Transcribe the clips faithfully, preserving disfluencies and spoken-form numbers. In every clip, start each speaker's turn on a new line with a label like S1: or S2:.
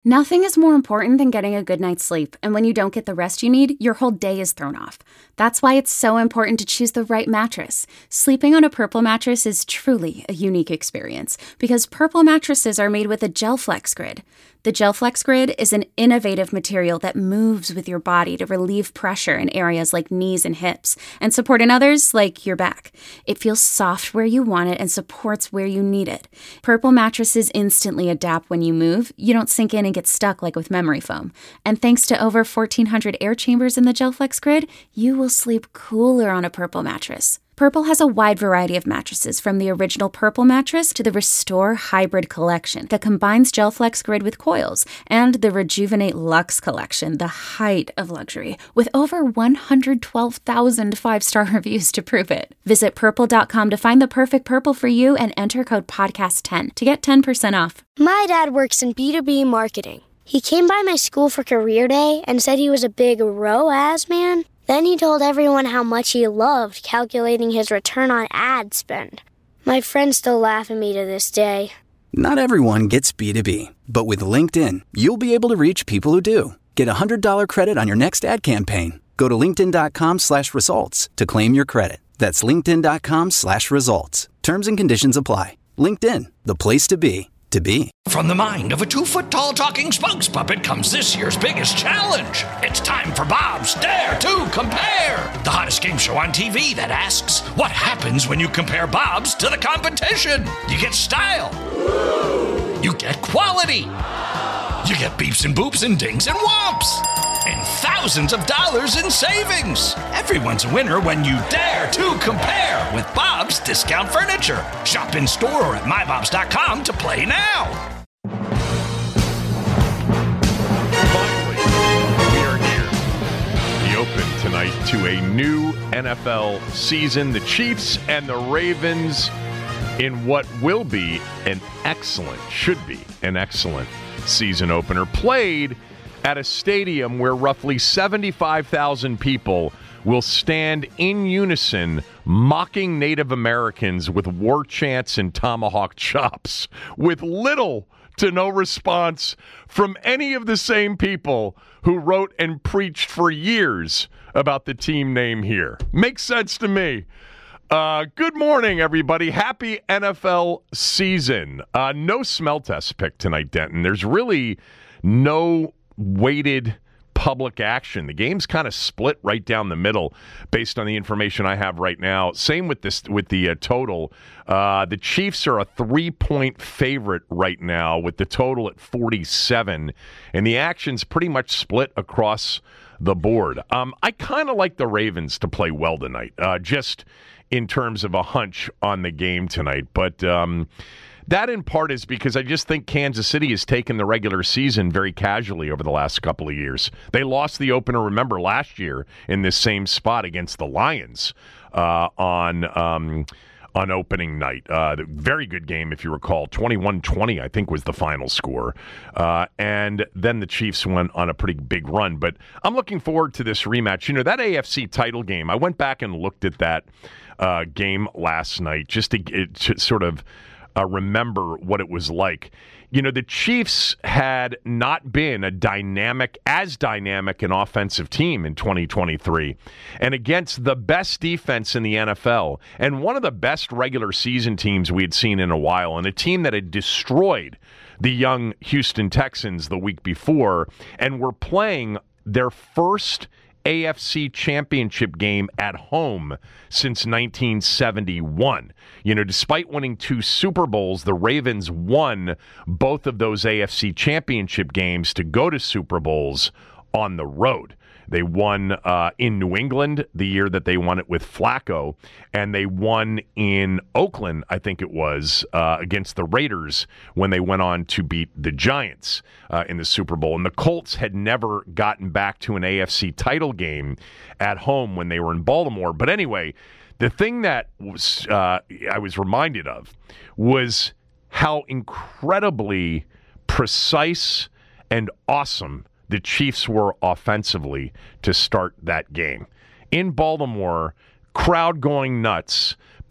S1: Nothing is more important than getting a good night's sleep, and when you don't get the rest you need, your whole day is thrown off. That's why it's so important to choose the right mattress. Sleeping on a Purple mattress is truly a unique experience, because Purple mattresses are made with a GelFlex Grid. The GelFlex Grid is an innovative material that moves with your body to relieve pressure in areas like knees and hips, and support in others like your back. It feels soft where you want it and supports where you need it. Purple mattresses instantly adapt when you move. You don't sink in and get stuck like with memory foam. And thanks to over fourteen hundred air chambers in the GelFlex Grid, you will sleep cooler on a Purple mattress. Purple has a wide variety of mattresses, from the original Purple mattress to the Restore Hybrid collection that combines GelFlex Grid with coils, and the Rejuvenate Luxe collection, the height of luxury, with over one hundred twelve thousand five-star reviews to prove it. Visit purple dot com to find the perfect Purple for you and enter code podcast ten to get ten percent off.
S2: My dad works in B two B marketing. He came by my school for career day and said he was a big R O A S man. Then he told everyone how much he loved calculating his return on ad spend. My friends still laugh at me to this day.
S3: Not everyone gets B two B, but with LinkedIn, you'll be able to reach people who do. Get a one hundred dollars credit on your next ad campaign. Go to linkedin dot com slash results to claim your credit. That's linkedin dot com slash results. Terms and conditions apply. LinkedIn, the place to be, to be.
S4: From the mind of a two-foot-tall talking spokes puppet comes this year's biggest challenge. It's time for Bob's Dare to Compare, the hottest game show on T V that asks, what happens when you compare Bob's to the competition? You get style. You get quality. You get beeps and boops and dings and whomps. And thousands of dollars in savings. Everyone's a winner when you dare to compare with Bob's Discount Furniture. Shop in store or at my bobs dot com to play now.
S5: Finally, we are here. The open tonight to a new N F L season. The Chiefs and the Ravens in what will be an excellent, should be an excellent season opener, played at a stadium where roughly seventy-five thousand people will stand in unison mocking Native Americans with war chants and tomahawk chops, with little to no response from any of the same people who wrote and preached for years about the team name here. Makes sense to me. Uh, good morning, everybody. Happy N F L season. Uh, no smell test pick tonight, Denton. There's really no weighted public action. The game's kind of split right down the middle based on the information I have right now. Same with this with the uh, total. Uh, the Chiefs are a three-point favorite right now with the total at forty-seven, and the action's pretty much split across the board. Um, I kind of like the Ravens to play well tonight, uh, just in terms of a hunch on the game tonight. But um, that in part is because I just think Kansas City has taken the regular season very casually over the last couple of years. They lost the opener, remember, last year in this same spot against the Lions uh, on um, on opening night. Uh, very good game, if you recall. twenty-one twenty, I think, was the final score. Uh, and then the Chiefs went on a pretty big run. But I'm looking forward to this rematch. You know, that A F C title game, I went back and looked at that uh, game last night just to, to sort of uh, remember what it was like. You know, the Chiefs had not been a dynamic, as dynamic an offensive team in twenty twenty-three, and against the best defense in the N F L, and one of the best regular season teams we had seen in a while, and a team that had destroyed the young Houston Texans the week before, and were playing their first A F C championship game at home since nineteen seventy-one. You know, despite winning two Super Bowls, the Ravens won both of those A F C championship games to go to Super Bowls on the road. They won uh, in New England the year that they won it with Flacco, and they won in Oakland, I think it was, uh, against the Raiders when they went on to beat the Giants uh, in the Super Bowl. And the Colts had never gotten back to an A F C title game at home when they were in Baltimore. But anyway, the thing that was, uh, I was reminded of was how incredibly precise and awesome the Chiefs were offensively to start that game. In Baltimore, crowd going nuts,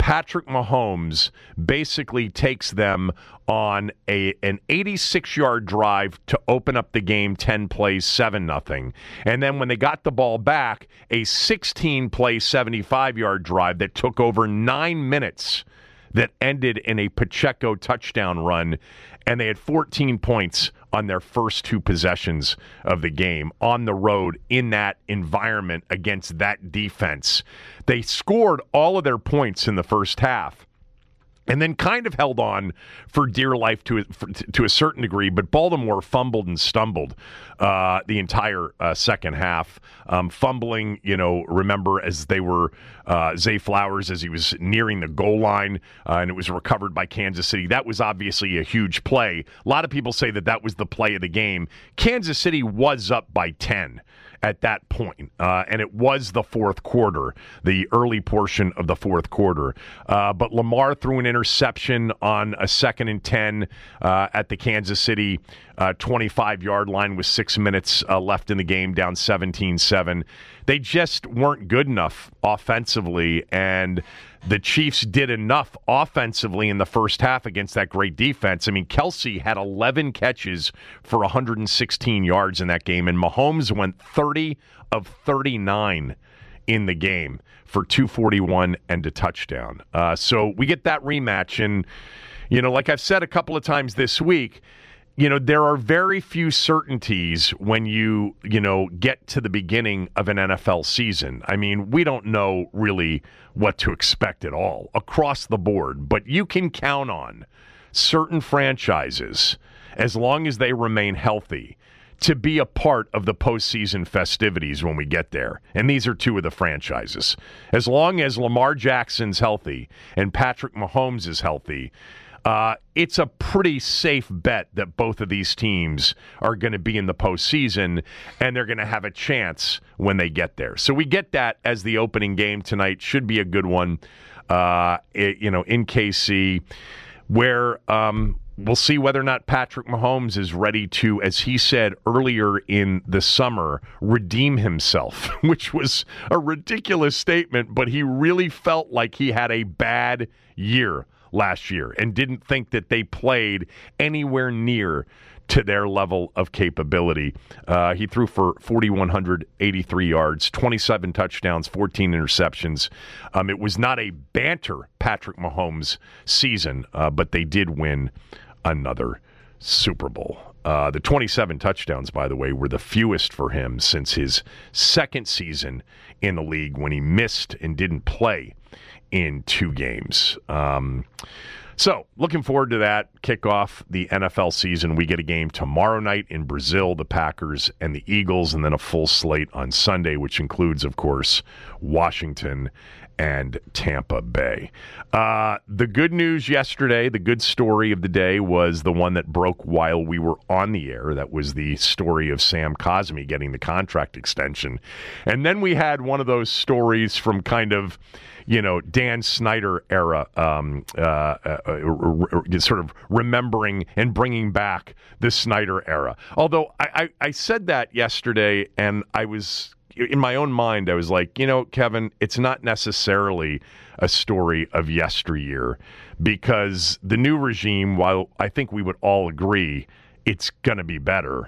S5: Patrick Mahomes basically takes them on a an eighty-six-yard drive to open up the game, ten plays, seven nothing. And then when they got the ball back, a sixteen-play, seventy-five-yard drive that took over nine minutes that ended in a Pacheco touchdown run, and they had fourteen points on their first two possessions of the game on the road in that environment against that defense. They scored all of their points in the first half and then kind of held on for dear life to a, for, to a certain degree, but Baltimore fumbled and stumbled uh, the entire uh, second half. Um, fumbling, you know, remember as they were, uh, Zay Flowers, as he was nearing the goal line, uh, and it was recovered by Kansas City. That was obviously a huge play. A lot of people say that that was the play of the game. Kansas City was up by ten at that point, uh, and it was the fourth quarter, the early portion of the fourth quarter. Uh, but Lamar threw an interception on a second and ten uh, at the Kansas City uh, twenty-five-yard line with six minutes uh, left in the game, down seventeen seven. They just weren't good enough offensively, and the Chiefs did enough offensively in the first half against that great defense. I mean, Kelsey had eleven catches for one hundred sixteen yards in that game, and Mahomes went thirty of thirty-nine in the game for two forty-one and a touchdown. Uh, so we get that rematch, and, you know, like I've said a couple of times this week, you know, there are very few certainties when you, you know, get to the beginning of an N F L season. I mean, we don't know really what to expect at all across the board, but you can count on certain franchises, as long as they remain healthy, to be a part of the postseason festivities when we get there. And these are two of the franchises. As long as Lamar Jackson's healthy and Patrick Mahomes is healthy, Uh, it's a pretty safe bet that both of these teams are going to be in the postseason, and they're going to have a chance when they get there. So we get that as the opening game tonight. Should be a good one, uh, it, you know, in K C, where um, we'll see whether or not Patrick Mahomes is ready to, as he said earlier in the summer, redeem himself, which was a ridiculous statement, but he really felt like he had a bad year last year and didn't think that they played anywhere near to their level of capability. Uh, he threw for four thousand one hundred eighty-three yards, twenty-seven touchdowns, fourteen interceptions. Um, it was not a banter Patrick Mahomes season, uh, but they did win another Super Bowl. Uh, the twenty-seven touchdowns, by the way, were the fewest for him since his second season in the league when he missed and didn't play in two games. Um, so, looking forward to that. Kick off the N F L season. We get a game tomorrow night in Brazil, the Packers and the Eagles, and then a full slate on Sunday, which includes, of course, Washington and Tampa Bay. Uh, the good news yesterday, the good story of the day, was the one that broke while we were on the air. That was the story of Sam Cosmi getting the contract extension. And then we had one of those stories from kind of, you know, Dan Snyder era, um, uh, uh, uh, sort of remembering and bringing back the Snyder era. Although I, I, I said that yesterday, and I was, in my own mind, I was like, you know, Kevin, it's not necessarily a story of yesteryear, because the new regime, while I think we would all agree it's going to be better,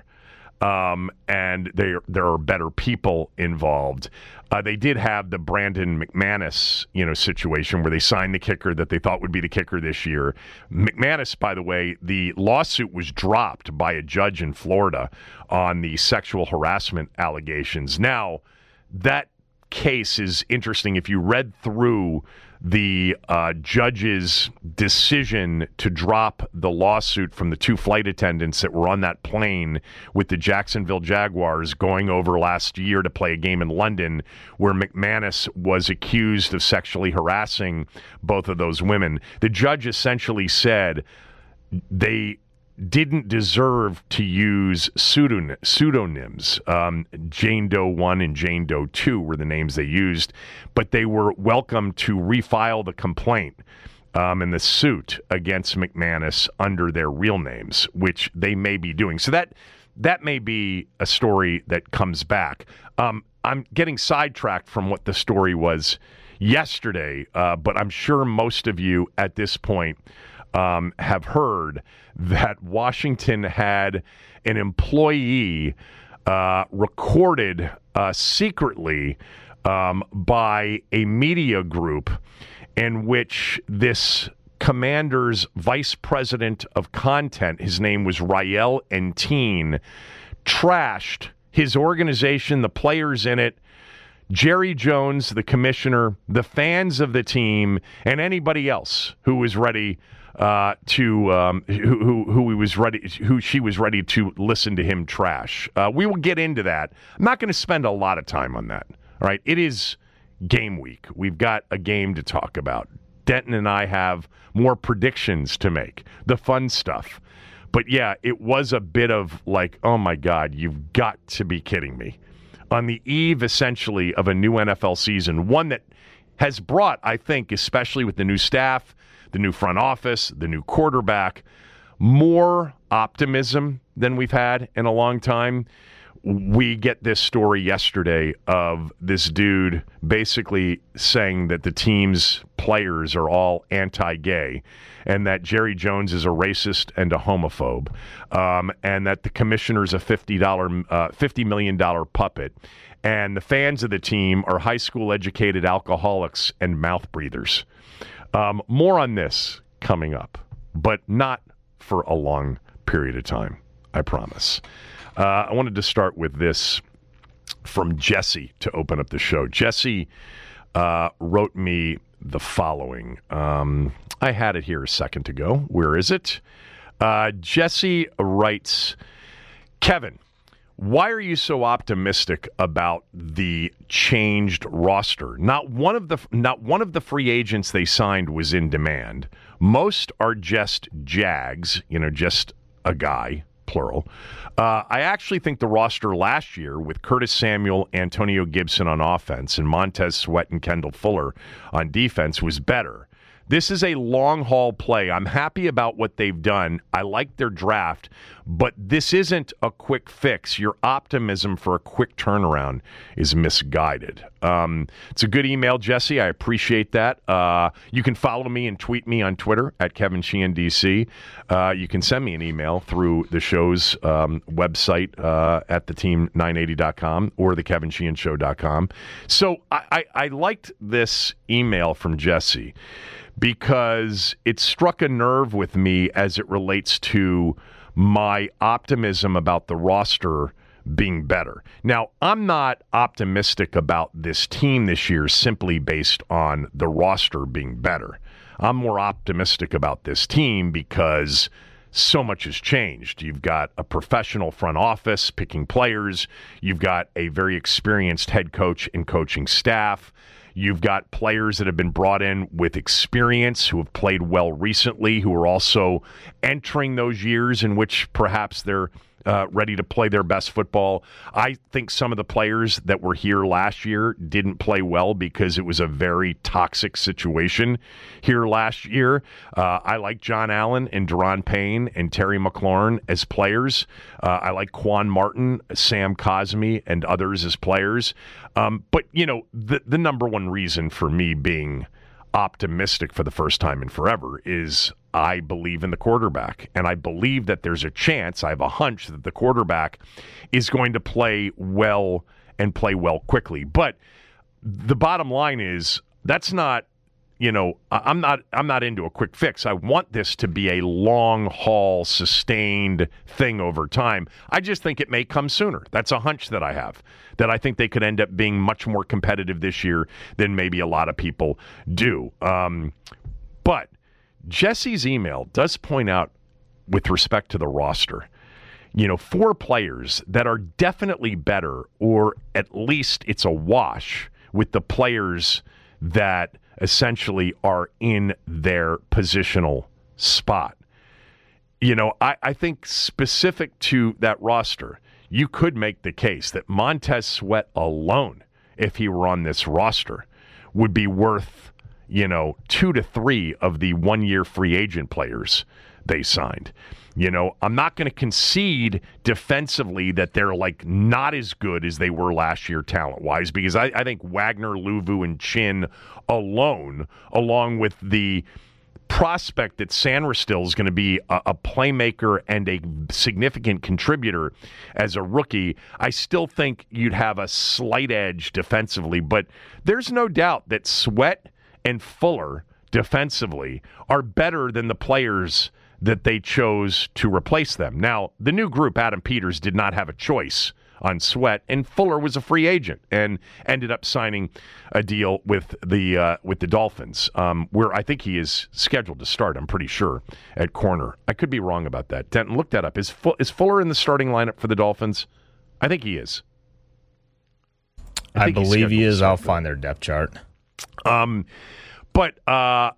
S5: Um, and there there are better people involved. Uh, they did have the Brandon McManus, you know, situation where they signed the kicker that they thought would be the kicker this year. McManus, by the way, the lawsuit was dropped by a judge in Florida on the sexual harassment allegations. Now, that case is interesting. If you read through the uh, judge's decision to drop the lawsuit from the two flight attendants that were on that plane with the Jacksonville Jaguars going over last year to play a game in London, where McManus was accused of sexually harassing both of those women, the judge essentially said they didn't deserve to use pseudonym, pseudonyms. Um, Jane Doe one and Jane Doe two were the names they used, but they were welcome to refile the complaint um, and the suit against McManus under their real names, which they may be doing. So that that may be a story that comes back. Um, I'm getting sidetracked from what the story was yesterday, uh, but I'm sure most of you at this point um, have heard that Washington had an employee uh, recorded uh, secretly um, by a media group in which this Commander's vice president of content, his name was Rael Entine, trashed his organization, the players in it, Jerry Jones, the commissioner, the fans of the team, and anybody else who was ready uh, to um, who, who who he was ready who she was ready to listen to him trash. Uh, we will get into that. I'm not going to spend a lot of time on that. All right, it is game week. We've got a game to talk about. Denton and I have more predictions to make, the fun stuff. But yeah, it was a bit of like, oh my God, you've got to be kidding me. On the eve, essentially, of a new N F L season, one that has brought, I think, especially with the new staff, the new front office, the new quarterback, more optimism than we've had in a long time. We get this story yesterday of this dude basically saying that the team's players are all anti-gay and that Jerry Jones is a racist and a homophobe, um, and that the commissioner's a fifty dollars, uh, fifty million dollars puppet, and the fans of the team are high school educated alcoholics and mouth breathers. Um, more on this coming up, but not for a long period of time, I promise. Uh, I wanted to start with this from Jesse to open up the show. Jesse uh, wrote me the following. Um, I had it here a second ago. Where is it? Uh, Jesse writes, Kevin, why are you so optimistic about the changed roster? Not one of the not one of the free agents they signed was in demand. Most are just Jags, you know, just a guy. Plural. Uh, I actually think the roster last year with Curtis Samuel, Antonio Gibson on offense, and Montez Sweat and Kendall Fuller on defense was better. This is a long-haul play. I'm happy about what they've done. I like their draft, but this isn't a quick fix. Your optimism for a quick turnaround is misguided. Um, it's a good email, Jesse. I appreciate that. Uh, you can follow me and tweet me on Twitter at Kevin Sheehan D C. Uh, you can send me an email through the show's um, website uh, at the team nine eighty dot com or the kevin sheehan show dot com. So I, I, I liked this email from Jesse because it struck a nerve with me as it relates to my optimism about the roster being better. Now, I'm not optimistic about this team this year simply based on the roster being better. I'm more optimistic about this team because so much has changed. You've got a professional front office picking players. You've got a very experienced head coach and coaching staff. You've got players that have been brought in with experience who have played well recently, who are also entering those years in which perhaps they're uh, ready to play their best football. I think some of the players that were here last year didn't play well because it was a very toxic situation here last year. Uh, I like John Allen and Deron Payne and Terry McLaurin as players. Uh, I like Quan Martin, Sam Cosmi, and others as players. Um, but, you know, the, the number one reason for me being optimistic for the first time in forever is I believe in the quarterback. And I believe that there's a chance, I have a hunch, that the quarterback is going to play well and play well quickly. But the bottom line is that's not, you know, I'm not I'm not into a quick fix. I want this to be a long-haul, sustained thing over time. I just think it may come sooner. That's a hunch that I have, that I think they could end up being much more competitive this year than maybe a lot of people do. Um, but Jesse's email does point out, with respect to the roster, you know, four players that are definitely better, or at least it's a wash with the players that essentially are in their positional spot. You know, I, I think specific to that roster, you could make the case that Montez Sweat alone, if he were on this roster, would be worth, you know, two to three of the one-year free agent players they signed. You know, I'm not going to concede defensively that they're like not as good as they were last year talent-wise, because I, I think Wagner, Luvu, and Chin alone, along with the prospect that Sanderstil is going to be a, a playmaker and a significant contributor as a rookie, I still think you'd have a slight edge defensively. But there's no doubt that Sweat and Fuller defensively are better than the players that they chose to replace them. Now, the new group, Adam Peters, did not have a choice on Sweat, and Fuller was a free agent and ended up signing a deal with the uh, with the Dolphins, um, where I think he is scheduled to start, I'm pretty sure, at corner. I could be wrong about that. Denton, look that up. Is, Fu- is Fuller in the starting lineup for the Dolphins? I think he is.
S6: I, I believe he is. I'll
S5: good.
S6: find their depth chart.
S5: Um, but uh,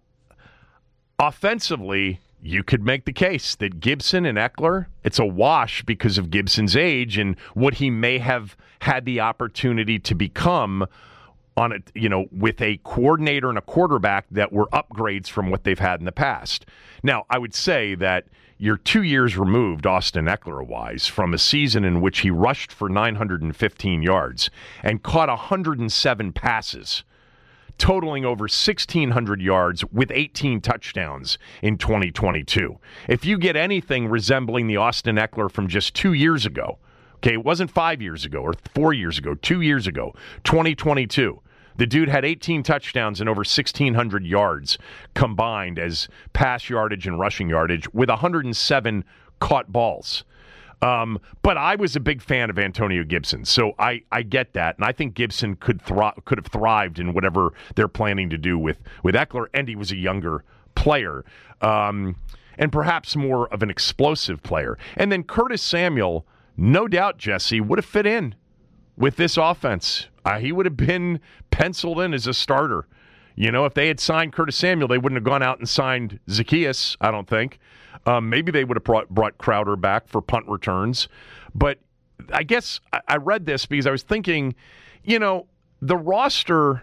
S5: offensively, you could make the case that Gibson and Eckler, it's a wash because of Gibson's age and what he may have had the opportunity to become on it, you know, with a coordinator and a quarterback that were upgrades from what they've had in the past. Now, I would say that you're two years removed, Austin Eckler-wise, from a season in which he rushed for nine hundred fifteen yards and caught one hundred seven passes, totaling over sixteen hundred yards with eighteen touchdowns in twenty twenty-two. If you get anything resembling the Austin Eckler from just two years ago, okay, it wasn't five years ago or four years ago, two years ago, twenty twenty-two, the dude had eighteen touchdowns and over sixteen hundred yards combined as pass yardage and rushing yardage with one hundred seven caught balls. Um, but I was a big fan of Antonio Gibson, so I, I get that, and I think Gibson could thri- could have thrived in whatever they're planning to do with, with Eckler, and he was a younger player, um, and perhaps more of an explosive player. And then Curtis Samuel, no doubt, Jesse, would have fit in with this offense. Uh, he would have been penciled in as a starter. You know, if they had signed Curtis Samuel, they wouldn't have gone out and signed Zaccheaus, I don't think. Um, maybe they would have brought, brought Crowder back for punt returns. But I guess I, I read this because I was thinking, you know, the roster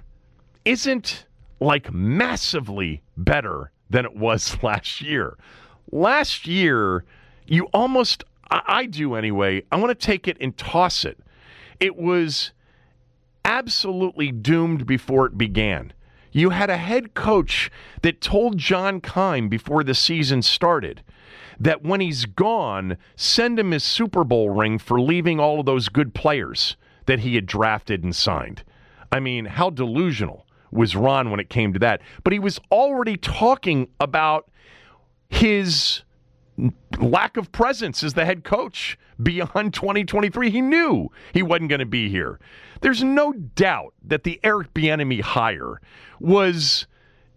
S5: isn't like massively better than it was last year. Last year, you almost, I, I do anyway, I want to take it and toss it. It was absolutely doomed before it began. You had a head coach that told John Keim before the season started that when he's gone, send him his Super Bowl ring for leaving all of those good players that he had drafted and signed. I mean, how delusional was Ron when it came to that? But he was already talking about his lack of presence as the head coach beyond twenty twenty-three. He knew he wasn't going to be here. There's no doubt that the Eric Bieniemy hire was,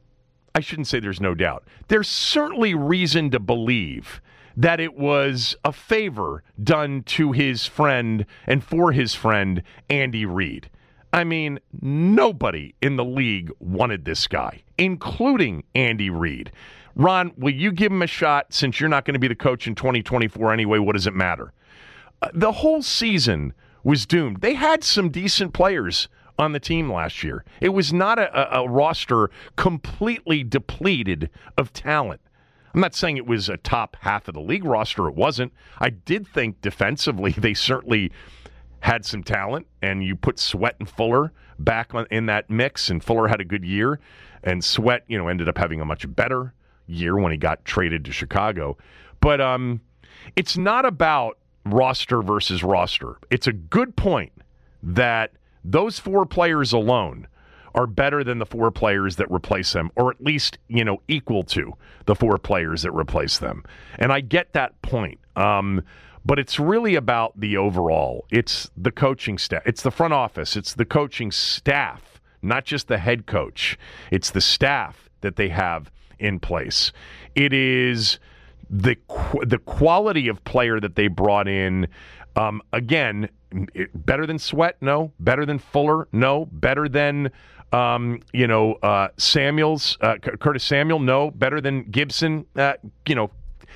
S5: I shouldn't say there's no doubt. There's certainly reason to believe that it was a favor done to his friend and for his friend, Andy Reid. I mean, nobody in the league wanted this guy, including Andy Reid. Ron, will you give him a shot since you're not going to be the coach in twenty twenty-four anyway? What does it matter? Uh, the whole season was doomed. They had some decent players on the team last year. It was not a, a, a roster completely depleted of talent. I'm not saying it was a top half of the league roster. It wasn't. I did think defensively they certainly had some talent, and you put Sweat and Fuller back on, in that mix, and Fuller had a good year, and Sweat, you know, ended up having a much better year when he got traded to Chicago. But um, it's not about roster versus roster. It's a good point that those four players alone are better than the four players that replace them, or at least, you know, equal to the four players that replace them. And I get that point. Um, but it's really about the overall. It's the coaching staff. It's the front office. It's the coaching staff, not just the head coach. It's the staff that they have in place. It is the the quality of player that they brought in. Um, again, it, better than Sweat? No. Better than Fuller? No. Better than um, you know uh, Samuels, uh, Curtis Samuel? No. Better than Gibson? Uh, you know,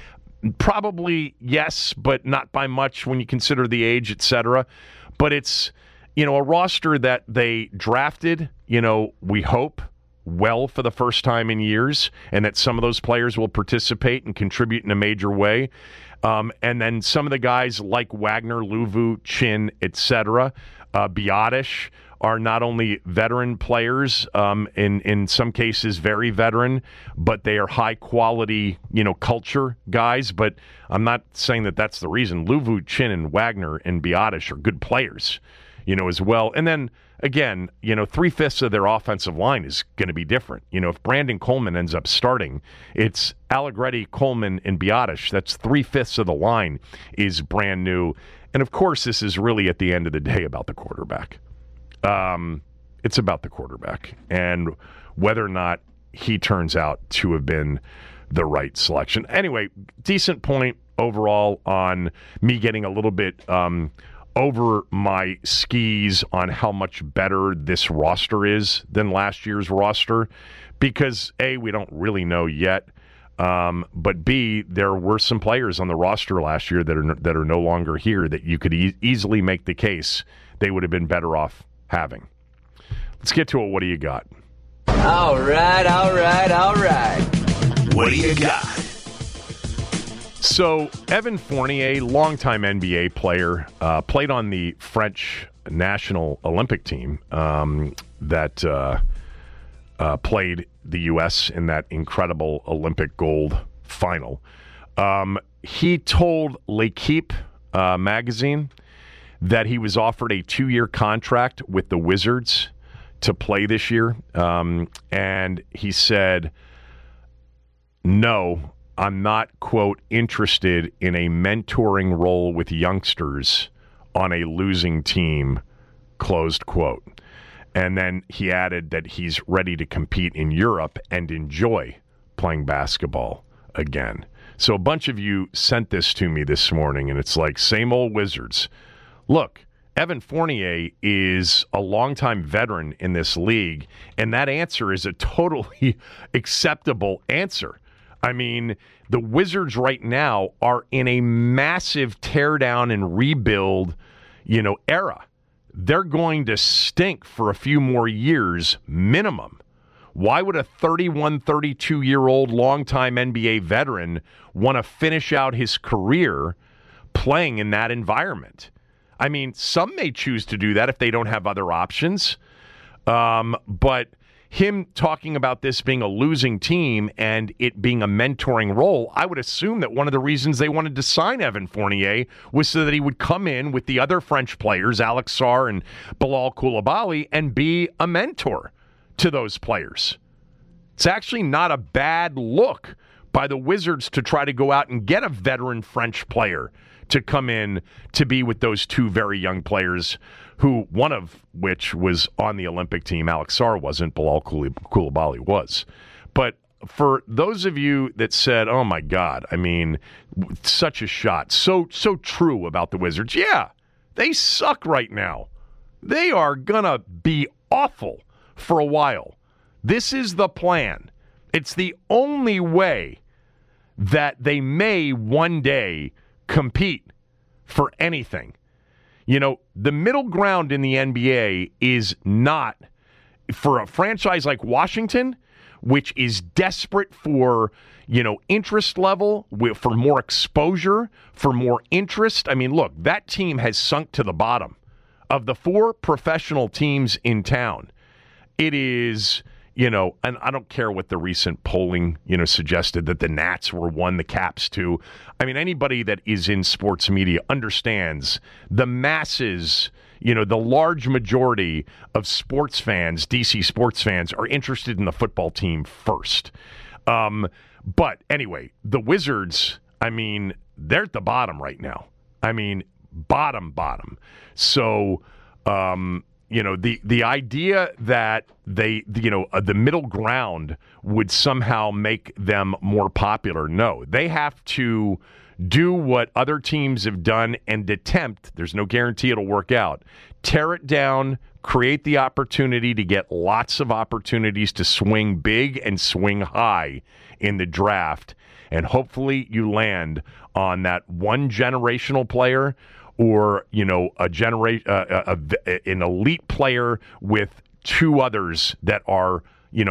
S5: probably yes, but not by much when you consider the age, et cetera. But it's, you know, a roster that they drafted. You know, we hope well for the first time in years, and that some of those players will participate and contribute in a major way. Um, and then some of the guys like Wagner, Luvu, Chin, et cetera, uh, Biadasz, are not only veteran players, um, in in some cases very veteran, but they are high quality, you know, culture guys. But I'm not saying that that's the reason. Luvu, Chin, and Wagner and Biadasz are good players, you know, as well. And then again, you know, three fifths of their offensive line is going to be different. You know, if Brandon Coleman ends up starting, it's Allegretti, Coleman, and Biadasz. That's three fifths of the line is brand new. And of course, this is really at the end of the day about the quarterback. Um, it's about the quarterback and whether or not he turns out to have been the right selection. Anyway, decent point overall on me getting a little bit um, over my skis on how much better this roster is than last year's roster because, A, we don't really know yet, um, but B, there were some players on the roster last year that are that are no longer here that you could e- easily make the case they would have been better off having. Let's get to it. What do you got?
S7: All right, all right, all right.
S4: What do you got?
S5: So, Evan Fournier, longtime N B A player, uh, played on the French national Olympic team um, that uh, uh, played the U S in that incredible Olympic gold final. Um, he told L'Equipe uh, magazine that he was offered a two-year contract with the Wizards to play this year. Um, and he said, no, I'm not, quote, interested in a mentoring role with youngsters on a losing team, closed quote. And then he added that he's ready to compete in Europe and enjoy playing basketball again. So a bunch of you sent this to me this morning, and it's like, same old Wizards. Look, Evan Fournier is a longtime veteran in this league, and that answer is a totally acceptable answer. I mean, the Wizards right now are in a massive teardown and rebuild, you know, era. They're going to stink for a few more years minimum. Why would a thirty-one, thirty-two-year-old longtime N B A veteran want to finish out his career playing in that environment? I mean, some may choose to do that if they don't have other options. Um, but him talking about this being a losing team and it being a mentoring role, I would assume that one of the reasons they wanted to sign Evan Fournier was so that he would come in with the other French players, Alex Sarr and Bilal Coulibaly, and be a mentor to those players. It's actually not a bad look by the Wizards to try to go out and get a veteran French player to come in to be with those two very young players, who one of which was on the Olympic team. Alex Sarr wasn't, Bilal Coulibaly was. But for those of you that said, oh my God, I mean, such a shot, so so true about the Wizards. Yeah, they suck right now. They are going to be awful for a while. This is the plan. It's the only way that they may one day compete for anything. You know, the middle ground in the N B A is not, for a franchise like Washington, which is desperate for, you know, interest level, for more exposure, for more interest. I mean, look, that team has sunk to the bottom. Of the four professional teams in town, it is, you know, and I don't care what the recent polling, you know, suggested that the Nats were one, the Caps two. I mean, anybody that is in sports media understands the masses, you know, the large majority of sports fans, D C sports fans, are interested in the football team first. Um, but anyway, the Wizards, I mean, they're at the bottom right now. I mean, bottom, bottom. So, um, you know, the, the idea that they, you know, uh, the middle ground would somehow make them more popular. No, they have to do what other teams have done and attempt. There's no guarantee it'll work out. Tear it down, create the opportunity to get lots of opportunities to swing big and swing high in the draft. And hopefully you land on that one generational player, or, you know, a generate uh, a, a, an elite player with two others that are, you know,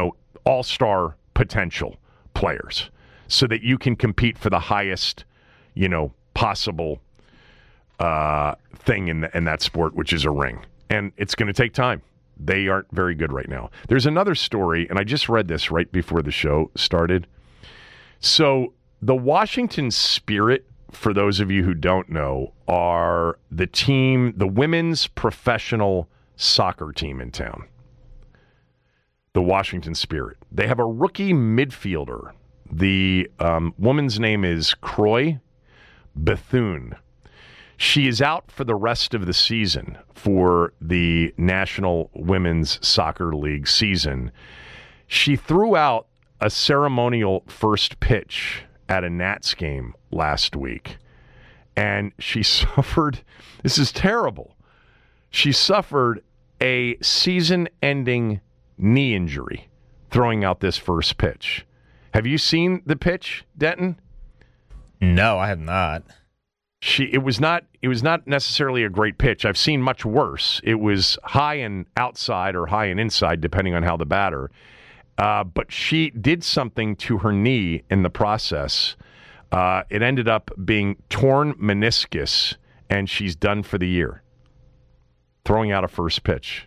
S5: all-star potential players so that you can compete for the highest, you know, possible uh, thing in, the, in that sport, which is a ring. And it's going to take time. They aren't very good right now. There's another story, and I just read this right before the show started. So the Washington Spirit, for those of you who don't know, are the team, the women's professional soccer team in town. The Washington Spirit. They have a rookie midfielder. The um, woman's name is Croy Bethune. She is out for the rest of the season for the National Women's Soccer League season. She threw out a ceremonial first pitch at a Nats game last week, and she suffered, this is terrible, she suffered a season-ending knee injury throwing out this first pitch. Have you seen the pitch, Denton?
S6: No, I have not.
S5: She it was not it was not necessarily a great pitch. I've seen much worse. It was high and outside or high and inside, depending on how the batter. Uh, but she did something to her knee in the process. Uh, it ended up being torn meniscus, and she's done for the year. Throwing out a first pitch.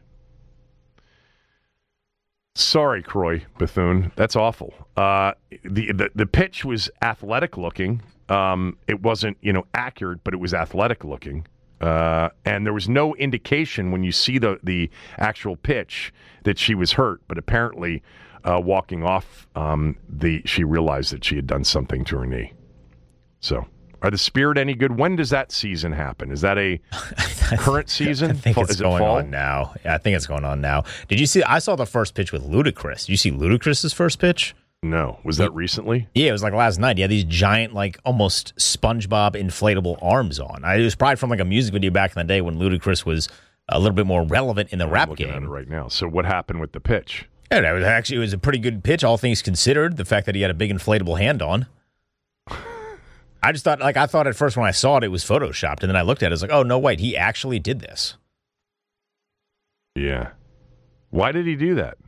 S5: Sorry, Croy Bethune. That's awful. Uh, the, the the pitch was athletic looking. Um, it wasn't, you know, accurate, but it was athletic looking. Uh, and there was no indication when you see the, the actual pitch that she was hurt. But apparently, uh, walking off, um, the she realized that she had done something to her knee. So, are the Spirit any good? When does that season happen? Is that a current season?
S6: I think it's
S5: Is it
S6: going
S5: fall?
S6: on now. Yeah, I think it's going on now. Did you see? I saw the first pitch with Ludacris. Did you see Ludacris's first pitch?
S5: No. Was that recently?
S6: Yeah, it was like last night. He had these giant, like almost SpongeBob inflatable arms on. I, it was probably from like a music video back in the day when Ludacris was a little bit more relevant in the
S5: I'm
S6: rap
S5: looking
S6: game.
S5: at it right now. So what happened with the pitch?
S6: Yeah, it was actually it was a pretty good pitch, all things considered. The fact that he had a big inflatable hand on. I just thought, like, I thought at first when I saw it, it was photoshopped, and then I looked at it, I was like, oh no, wait, he actually did this.
S5: Yeah. Why did he do that?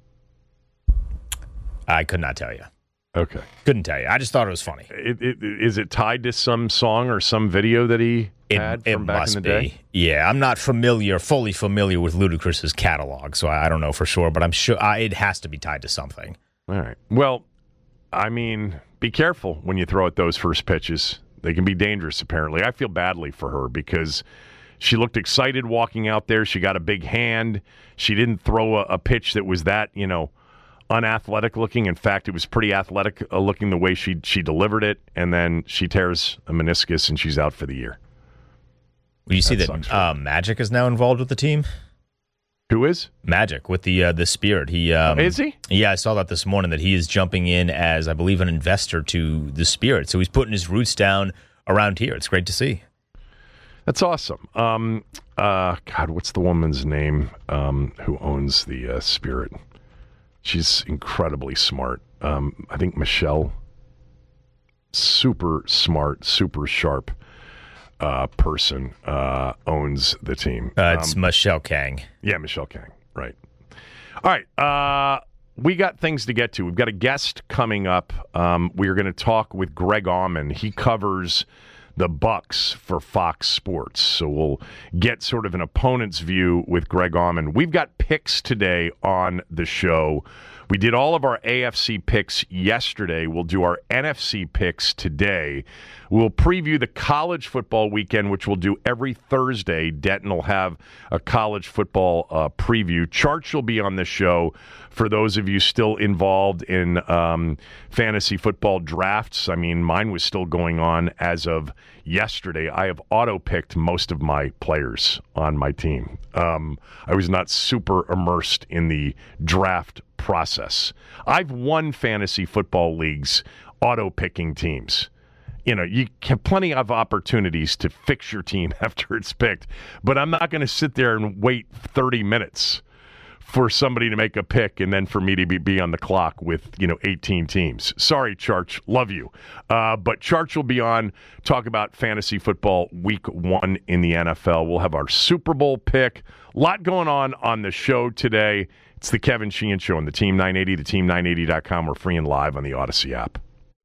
S6: I could not tell you.
S5: Okay.
S6: Couldn't tell you. I just thought it was funny.
S5: It, it, is it tied to some song or some video that he
S6: It,
S5: had
S6: it
S5: from back
S6: must
S5: in the
S6: be.
S5: day?
S6: Yeah, I'm not familiar, fully familiar with Ludacris's catalog, so I, I don't know for sure, but I'm sure I, it has to be tied to something.
S5: All right. Well, I mean, be careful when you throw at those first pitches. They can be dangerous, apparently. I feel badly for her because she looked excited walking out there. She got a big hand. She didn't throw a, a pitch that was that, you know, unathletic looking. In fact, it was pretty athletic uh, looking the way she she delivered it, and then she tears a meniscus and she's out for the year.
S6: Well, you see
S5: That
S6: that
S5: sucks,
S6: uh, Magic is now involved with the team?
S5: Who is?
S6: Magic with the uh, the Spirit. He um,
S5: Is he?
S6: Yeah, I saw that this morning that he is jumping in as, I believe, an investor to the Spirit. So he's putting his roots down around here. It's great to see.
S5: That's awesome. Um, uh, God, what's the woman's name um, who owns the uh, Spirit? She's incredibly smart. Um, I think Michelle. Super smart, super sharp uh, person uh, owns the team.
S6: Uh, it's
S5: Um,
S6: Michelle Kang.
S5: Yeah, Michelle Kang. Right. All right. Uh, we got things to get to. We've got a guest coming up. Um, we are going to talk with Greg Auman. He covers the Bucks for Fox Sports. So we'll get sort of an opponent's view with Greg Auman. We've got picks today on the show. We did all of our A F C picks yesterday. We'll do our N F C picks today. We'll preview the college football weekend, which we'll do every Thursday. Denton will have a college football uh, preview. Charch will be on the show for those of you still involved in um, fantasy football drafts. I mean, mine was still going on as of yesterday. I have auto-picked most of my players on my team. Um, I was not super immersed in the draft process. I've won fantasy football leagues auto-picking teams. You know, you have plenty of opportunities to fix your team after it's picked, but I'm not going to sit there and wait thirty minutes for somebody to make a pick and then for me to be, be on the clock with, you know, eighteen teams. Sorry, Charch. Love you. Uh, but Charch will be on, talk about fantasy football week one in the N F L. We'll have our Super Bowl pick. A lot going on on the show today. It's the Kevin Sheehan Show on the Team nine eighty, the team nine eighty dot com. We're free and live on the Odyssey app.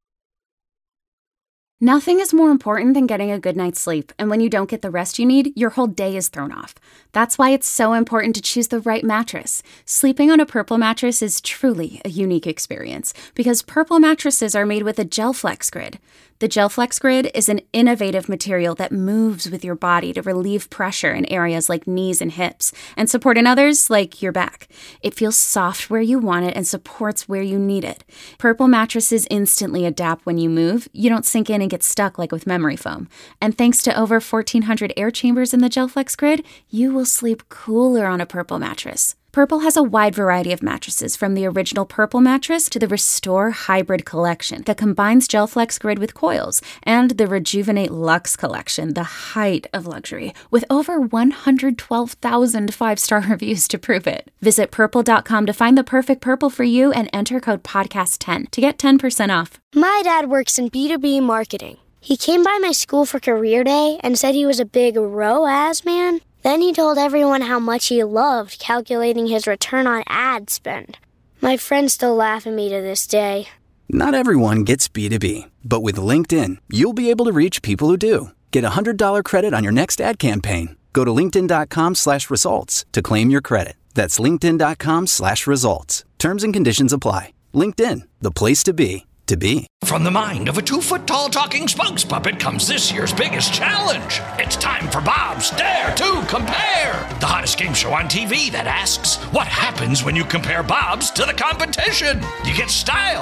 S1: Nothing is more important than getting a good night's sleep, and when you don't get the rest you need, your whole day is thrown off. That's why it's so important to choose the right mattress. Sleeping on a Purple mattress is truly a unique experience, because Purple mattresses are made with a GelFlex Grid. The GelFlex Grid is an innovative material that moves with your body to relieve pressure in areas like knees and hips, and support in others like your back. It feels soft where you want it and supports where you need it. Purple mattresses instantly adapt when you move. You don't sink in and get stuck like with memory foam. And thanks to over fourteen hundred air chambers in the GelFlex Grid, you will sleep cooler on a Purple mattress. Purple has a wide variety of mattresses, from the original Purple mattress to the Restore Hybrid collection that combines GelFlex Grid with coils, and the Rejuvenate Luxe collection, the height of luxury, with over one hundred twelve thousand five-star reviews to prove it. Visit purple dot com to find the perfect Purple for you and enter code podcast ten to get ten percent off.
S2: My dad works in B two B marketing. He came by my school for career day and said he was a big R O A S man. Then he told everyone how much he loved calculating his return on ad spend. My friends still laugh at me to this day.
S3: Not everyone gets B two B, but with LinkedIn, you'll be able to reach people who do. Get a one hundred dollars credit on your next ad campaign. Go to linkedin dot com slash results to claim your credit. That's linkedin dot com slash results. Terms and conditions apply. LinkedIn, the place to be, to be.
S4: From the mind of a two-foot-tall talking spokes puppet comes this year's biggest challenge. It's time for Bob's Dare to Compare, the hottest game show on T V that asks, what happens when you compare Bob's to the competition? You get style.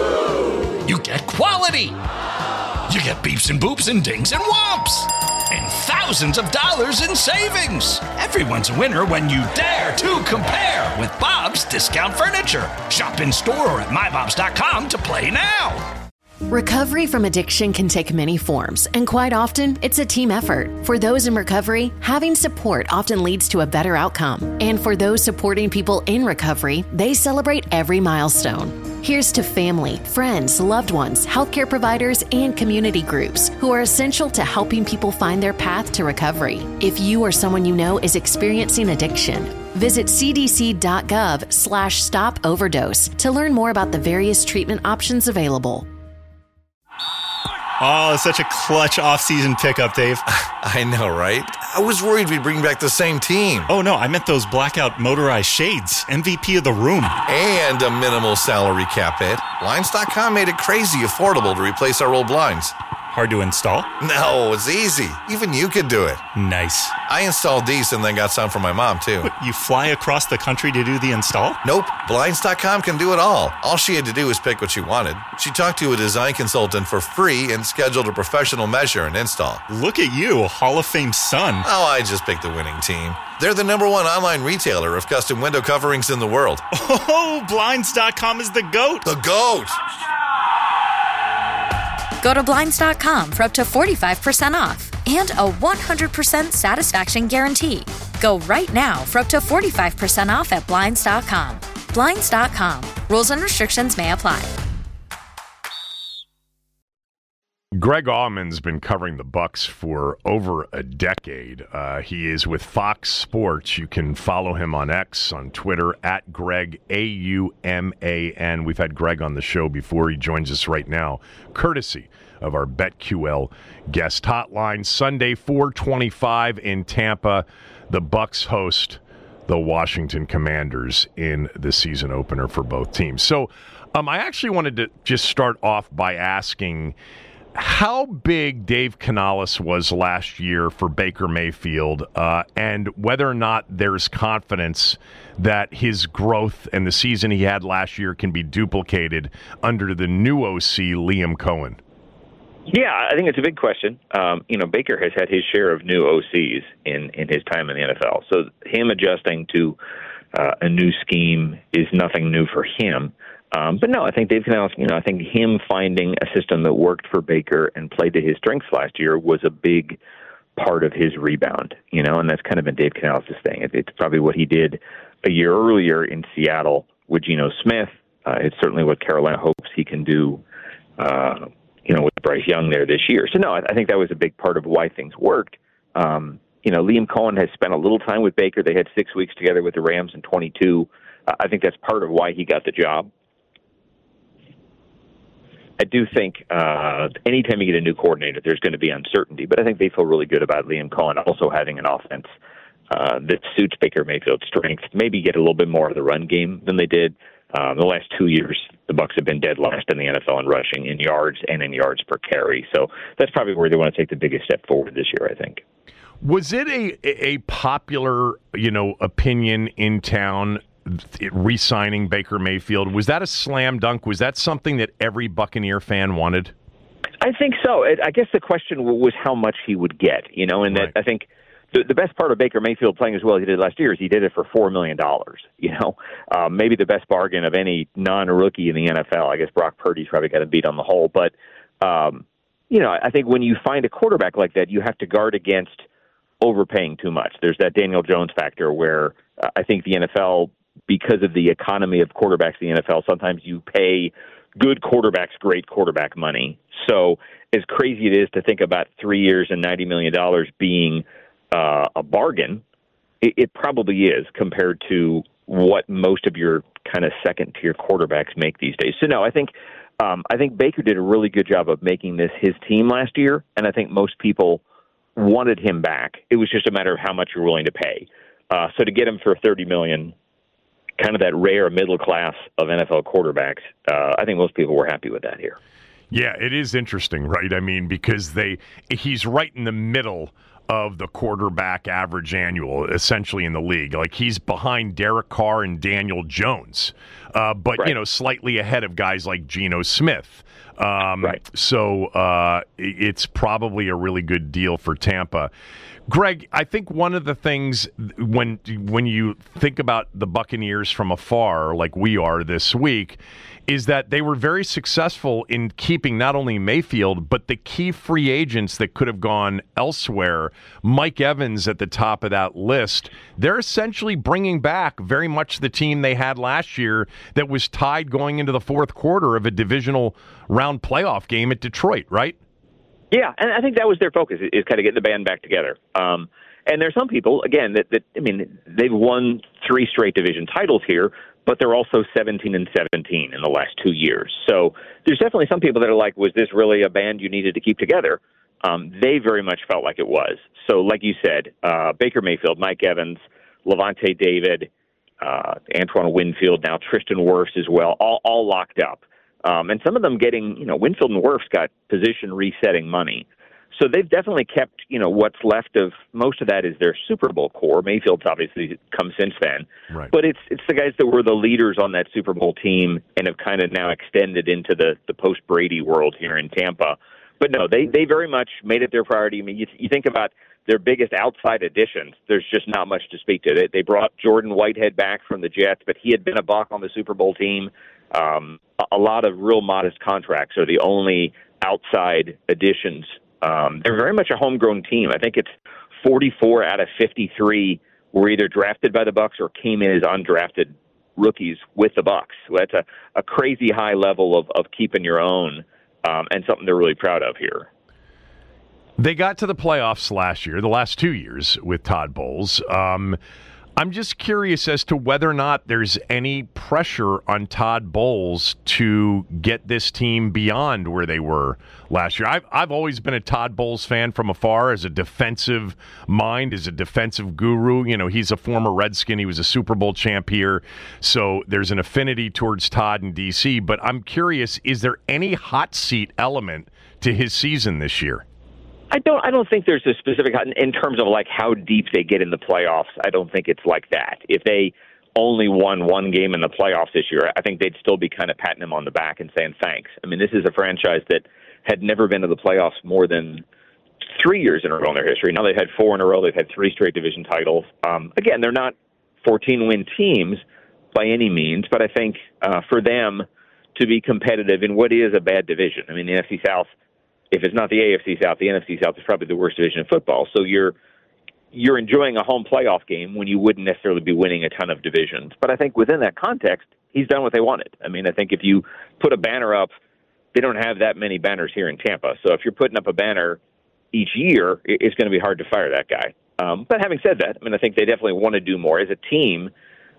S4: You get quality. You get beeps and boops and dings and whomps. And thousands of dollars in savings. Everyone's a winner when you dare to compare with Bob's Discount Furniture. Shop in store or at my bobs dot com to play now.
S8: Recovery from addiction can take many forms, and quite often, it's a team effort. For those in recovery, having support often leads to a better outcome. And for those supporting people in recovery, they celebrate every milestone. Here's to family, friends, loved ones, healthcare providers, and community groups who are essential to helping people find their path to recovery. If you or someone you know is experiencing addiction, visit c d c dot gov slash stop overdose to learn more about the various treatment options available.
S9: Oh, it's such a clutch off-season pickup, Dave.
S10: I know, right? I was worried we'd bring back the same team.
S9: Oh, no, I meant those blackout motorized shades. M V P of the room.
S10: And a minimal salary cap hit. Blinds dot com made it crazy affordable to replace our old blinds.
S9: Hard to install?
S10: No, it's easy. Even you could do it.
S9: Nice.
S10: I installed these and then got some for my mom, too.
S9: What, you fly across the country to do the install?
S10: Nope. Blinds dot com can do it all. All she had to do was pick what she wanted. She talked to a design consultant for free and scheduled a professional measure and install.
S9: Look at you, Hall of Fame son.
S10: Oh, I just picked the winning team. They're the number one online retailer of custom window coverings in the world.
S9: Oh, Blinds dot com is the GOAT.
S10: The GOAT!
S11: Go to Blinds dot com for up to forty-five percent off and a one hundred percent satisfaction guarantee. Go right now for up to forty-five percent off at Blinds dot com. Blinds dot com. Rules and restrictions may apply.
S5: Greg Auman's been covering the Bucks for over a decade. Uh, he is with Fox Sports. You can follow him on X, on Twitter, at Greg, A U M A N. We've had Greg on the show before. He joins us right now, courtesy of our BetQL guest hotline. Sunday, four twenty-five in Tampa. The Bucks host the Washington Commanders in the season opener for both teams. So um, I actually wanted to just start off by asking how big Dave Canales was last year for Baker Mayfield, uh, and whether or not there's confidence that his growth and the season he had last year can be duplicated under the new O C, Liam Cohen.
S12: Yeah, I think it's a big question. Um, you know, Baker has had his share of new O Cs in, in his time in the N F L. So him adjusting to uh, a new scheme is nothing new for him. Um, but no, I think Dave Canales, you know, I think him finding a system that worked for Baker and played to his strengths last year was a big part of his rebound, you know, and that's kind of been Dave Canales' thing. It, it's probably what he did a year earlier in Seattle with Geno Smith. Uh, it's certainly what Carolina hopes he can do, uh, you know, with Bryce Young there this year. So no, I, I think that was a big part of why things worked. Um, you know, Liam Cohen has spent a little time with Baker. They had six weeks together with the Rams in twenty-two. I think that's part of why he got the job. I do think uh, anytime you get a new coordinator, there's going to be uncertainty, but I think they feel really good about Liam Cohen also having an offense uh, that suits Baker Mayfield's strengths. Maybe get a little bit more of the run game than they did. Uh, the last two years, the Bucs have been dead last in the N F L in rushing, in yards, and in yards per carry. So that's probably where they want to take the biggest step forward this year, I think.
S5: Was it a a popular, you know, opinion in town re-signing Baker Mayfield? Was that a slam dunk? Was that something that every Buccaneer fan wanted?
S12: I think so. I guess the question was how much he would get, you know, and
S5: right.
S12: that I think the, the best part of Baker Mayfield playing as well as he did last year is he did it for four million dollars, you know, um, maybe the best bargain of any non-rookie in the N F L. I guess Brock Purdy's probably got a beat on the whole, but, um, you know, I think when you find a quarterback like that, you have to guard against overpaying too much. There's that Daniel Jones factor where uh, I think the N F L, because of the economy of quarterbacks in the N F L, sometimes you pay good quarterbacks great quarterback money. So as crazy it is to think about three years and ninety million dollars being uh, a bargain, it, it probably is compared to what most of your kind of second-tier quarterbacks make these days. So, no, I think um, I think Baker did a really good job of making this his team last year, and I think most people wanted him back. It was just a matter of how much you're willing to pay. Uh, so to get him for thirty million dollars, kind of that rare middle class of N F L quarterbacks, uh, I think most people were happy with that here.
S5: Yeah, it is interesting, right? I mean, because they he's right in the middle of the quarterback average annual, essentially, in the league. Like, he's behind Derek Carr and Daniel Jones, uh, but, right. you know, slightly ahead of guys like Geno Smith. Um, right. So uh, it's probably a really good deal for Tampa. Greg, I think one of the things when when you think about the Buccaneers from afar, like we are this week, is that they were very successful in keeping not only Mayfield, but the key free agents that could have gone elsewhere. Mike Evans at the top of that list. They're essentially bringing back very much the team they had last year that was tied going into the fourth quarter of a divisional round playoff game at Detroit, right?
S12: Yeah, and I think that was their focus, is kind of getting the band back together. Um, and there's some people, again, that, that I mean, they've won three straight division titles here, but they're also seventeen and seventeen in the last two years. So there's definitely some people that are like, was this really a band you needed to keep together? Um, they very much felt like it was. So like you said, uh, Baker Mayfield, Mike Evans, Levante David, uh, Antoine Winfield, now Tristan Wirfs as well, all, all locked up. Um, and some of them getting, you know, Winfield and Wirfs got position resetting money. So they've definitely kept, you know, what's left of most of that is their Super Bowl core. Mayfield's obviously come since then.
S5: Right.
S12: But it's it's the guys that were the leaders on that Super Bowl team and have kind of now extended into the, the post-Brady world here in Tampa. But no, they, they very much made it their priority. I mean, you, you think about their biggest outside additions, there's just not much to speak to. They, they brought Jordan Whitehead back from the Jets, but he had been a Buck on the Super Bowl team. Um, a lot of real modest contracts are the only outside additions. Um, they're very much a homegrown team. I think it's forty-four out of fifty-three were either drafted by the Bucs or came in as undrafted rookies with the Bucs. So that's a, a crazy high level of, of keeping your own, um, and something they're really proud of here.
S5: They got to the playoffs last year, the last two years with Todd Bowles. Um, I'm just curious as to whether or not there's any pressure on Todd Bowles to get this team beyond where they were last year. I've, I've always been a Todd Bowles fan from afar as a defensive mind, as a defensive guru. You know, he's a former Redskin. He was a Super Bowl champ here. So there's an affinity towards Todd in D C. But I'm curious, is there any hot seat element to his season this year?
S12: I don't. I don't think there's a specific in terms of like how deep they get in the playoffs. I don't think it's like that. If they only won one game in the playoffs this year, I think they'd still be kind of patting him on the back and saying thanks. I mean, this is a franchise that had never been to the playoffs more than three years in a row in their history. Now they've had four in a row. They've had three straight division titles. Um, again, they're not fourteen-win teams by any means, but I think uh, for them to be competitive in what is a bad division. I mean, the N F C South. If it's not the A F C South, the N F C South is probably the worst division in football. So you're you're enjoying a home playoff game when you wouldn't necessarily be winning a ton of divisions. But I think within that context, he's done what they wanted. I mean, I think if you put a banner up, they don't have that many banners here in Tampa. So if you're putting up a banner each year, it's going to be hard to fire that guy. Um, but having said that, I mean, I think they definitely want to do more. As a team,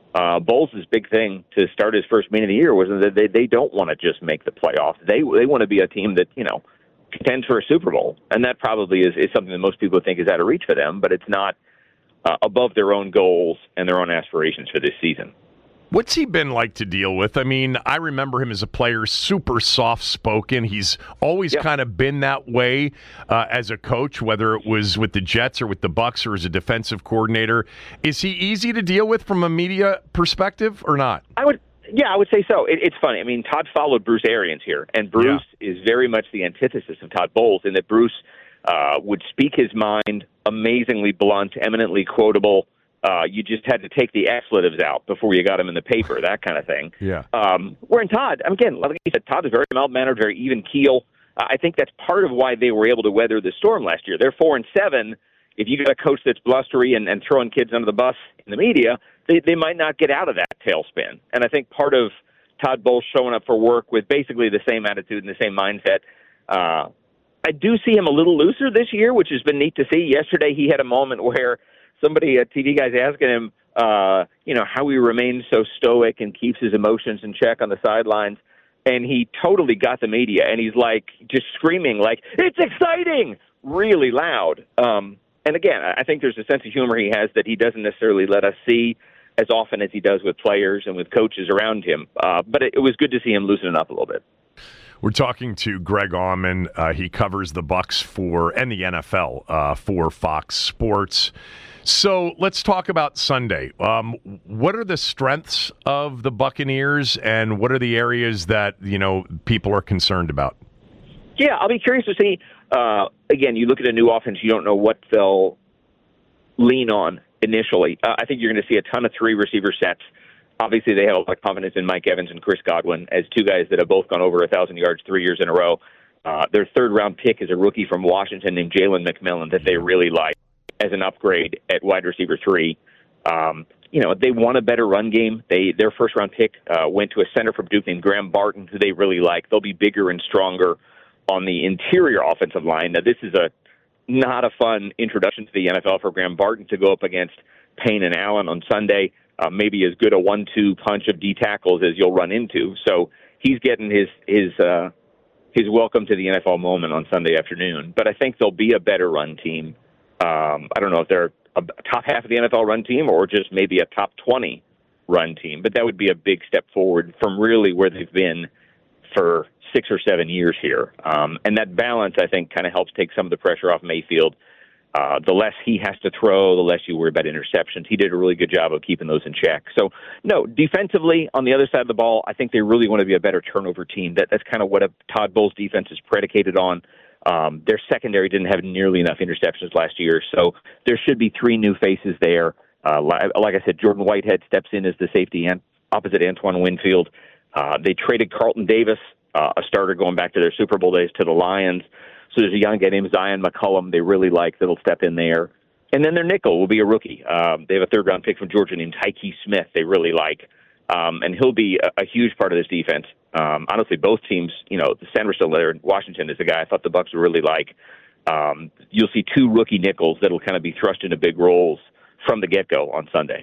S12: Uh, Bowles' big thing to start his first meeting of the year was that they, they don't want to just make the playoffs. They they want to be a team that, you know, contends for a Super Bowl. And that probably is, is something that most people think is out of reach for them, but it's not uh, above their own goals and their own aspirations for this season.
S5: What's he been like to deal with? I mean, I remember him as a player, super soft-spoken. He's always yeah. kind of been that way uh, as a coach, whether it was with the Jets or with the Bucs or as a defensive coordinator. Is he easy to deal with from a media perspective or not?
S12: I would, yeah, I would say so. It, it's funny. I mean, Todd followed Bruce Arians here, and Bruce yeah. is very much the antithesis of Todd Bowles in that Bruce uh, would speak his mind, amazingly blunt, eminently quotable. Uh, you just had to take the expletives out before you got him in the paper, that kind of thing.
S5: Yeah.
S12: Um, where in Todd, again, like you said, Todd is very mild-mannered, very even keel. Uh, I think that's part of why they were able to weather the storm last year. They're four and seven. If you got a coach that's blustery and, and throwing kids under the bus in the media, they, they might not get out of that tailspin. And I think part of Todd Bowles showing up for work with basically the same attitude and the same mindset. Uh, I do see him a little looser this year, which has been neat to see. Yesterday he had a moment where somebody, a T V guy's asking him, uh, you know, how he remains so stoic and keeps his emotions in check on the sidelines. And he totally got the media, and he's like just screaming like, it's exciting, really loud. Um, and again, I think there's a sense of humor he has that he doesn't necessarily let us see as often as he does with players and with coaches around him. Uh, but it, it was good to see him loosening up a little bit.
S5: We're talking to Greg Auman. Uh, he covers the Bucs for and the N F L uh, for Fox Sports. So let's talk about Sunday. Um, what are the strengths of the Buccaneers, and what are the areas that, you know, people are concerned about?
S12: Yeah, I'll be curious to see. Uh, again, you look at a new offense, you don't know what they'll lean on initially. Uh, I think you're going to see a ton of three receiver sets. Obviously, they have a lot of confidence in Mike Evans and Chris Godwin as two guys that have both gone over one thousand yards three years in a row. Uh, their third-round pick is a rookie from Washington named Jalen McMillan that they really like as an upgrade at wide receiver three. Um, you know, they want a better run game. They Their first-round pick uh, went to a center from Duke named Graham Barton, who they really like. They'll be bigger and stronger on the interior offensive line. Now, this is a not a fun introduction to the N F L for Graham Barton to go up against Payne and Allen on Sunday. Uh, maybe as good a one two punch of D tackles as you'll run into. So he's getting his his uh, his welcome to the N F L moment on Sunday afternoon. But I think they'll be a better run team. Um, I don't know if they're a top half of the N F L run team or just maybe a top twenty run team. But that would be a big step forward from really where they've been for six or seven years here. Um, and that balance, I think, kind of helps take some of the pressure off Mayfield. Uh, the less he has to throw, the less you worry about interceptions. He did a really good job of keeping those in check. So, no, defensively, on the other side of the ball, I think they really want to be a better turnover team. That That's kind of what a Todd Bowles defense is predicated on. Um, their secondary didn't have nearly enough interceptions last year, so there should be three new faces there. Uh, like, like I said, Jordan Whitehead steps in as the safety and opposite Antoine Winfield. Uh, they traded Carlton Davis, uh, a starter going back to their Super Bowl days, to the Lions. So there's a young guy named Zion McCullum they really like that'll step in there. And then their nickel will be a rookie. Um, they have a third-round pick from Georgia named Tyke Smith they really like. Um, and he'll be a, a huge part of this defense. Um, honestly, both teams, you know, the Sanderson there in Washington is a guy I thought the Bucs would really like. Um, you'll see two rookie nickels that'll kind of be thrust into big roles from the get-go on Sunday.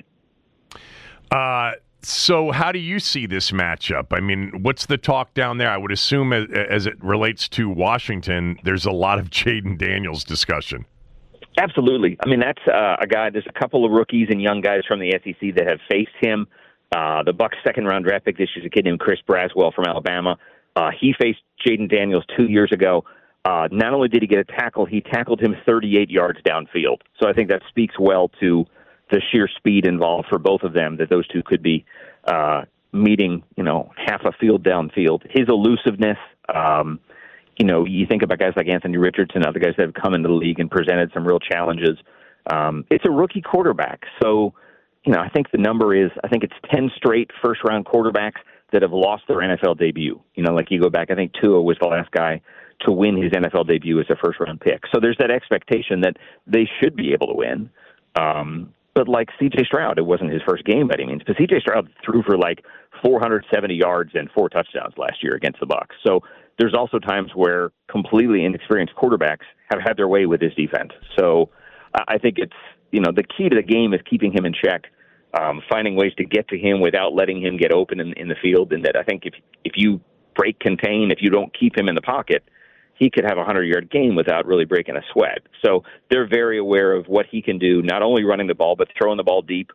S5: Uh So how do you see this matchup? I mean, what's the talk down there? I would assume as, as it relates to Washington, there's a lot of Jaden Daniels discussion.
S12: Absolutely. I mean, that's uh, a guy, there's a couple of rookies and young guys from the S E C that have faced him. Uh, the Bucs' second-round draft pick this year is a kid named Chris Braswell from Alabama. Uh, he faced Jaden Daniels two years ago. Uh, not only did he get a tackle, he tackled him thirty-eight yards downfield. So I think that speaks well to the sheer speed involved for both of them, that those two could be uh, meeting, you know, half a field downfield. His elusiveness, um, you know, you think about guys like Anthony Richardson, other guys that have come into the league and presented some real challenges. Um, it's a rookie quarterback. So, you know, I think the number is, I think it's ten straight first-round quarterbacks that have lost their N F L debut. You know, like you go back, I think Tua was the last guy to win his N F L debut as a first-round pick. So there's that expectation that they should be able to win. Um, But like C J Stroud, it wasn't his first game by any means. But C J Stroud threw for like four hundred seventy yards and four touchdowns last year against the Bucs. So there's also times where completely inexperienced quarterbacks have had their way with this defense. So I think it's, you know, the key to the game is keeping him in check. um, finding ways to get to him without letting him get open in, in the field. And that I think if if you break contain, if you don't keep him in the pocket, he could have a hundred-yard game without really breaking a sweat. So they're very aware of what he can do, not only running the ball, but throwing the ball deep.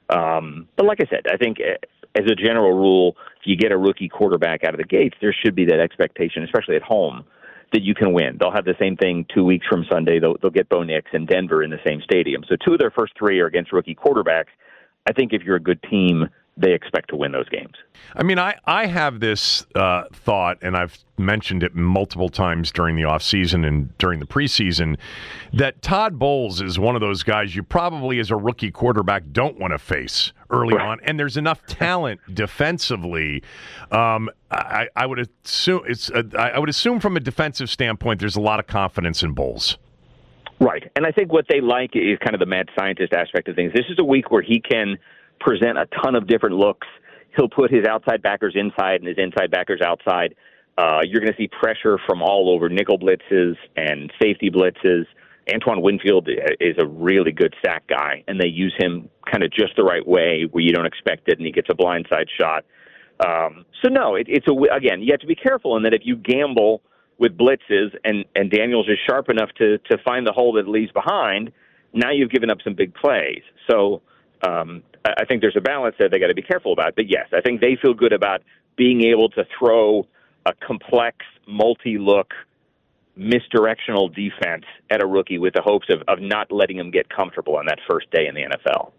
S12: Um, but like I said, I think as a general rule, if you get a rookie quarterback out of the gates, there should be that expectation, especially at home, that you can win. They'll have the same thing two weeks from Sunday. They'll, they'll get Bo Nix and Denver in the same stadium. So two of their first three are against rookie quarterbacks. I think if you're a good team, they expect to win those games.
S5: I mean, I, I have this uh, thought, and I've mentioned it multiple times during the offseason and during the preseason, that Todd Bowles is one of those guys you probably, as a rookie quarterback, don't want to face early right. on. And there's enough talent defensively. Um, I, I would assume it's. A, I would assume from a defensive standpoint, there's a lot of confidence in Bowles.
S12: Right, and I think what they like is kind of the mad scientist aspect of things. This is a week where he can present a ton of different looks. He'll put his outside backers inside and his inside backers outside. Uh, you're going to see pressure from all over, nickel blitzes and safety blitzes. Antoine Winfield is a really good sack guy, and they use him kind of just the right way where you don't expect it, and he gets a blindside shot. Um, so, no, it, it's a again, you have to be careful in that if you gamble with blitzes and, and Daniels is sharp enough to, to find the hole that it leaves behind, now you've given up some big plays. So, Um, I think there's a balance there they got to be careful about. But, yes, I think they feel good about being able to throw a complex, multi-look, misdirectional defense at a rookie with the hopes of, of not letting him get comfortable on that first day in the N F L.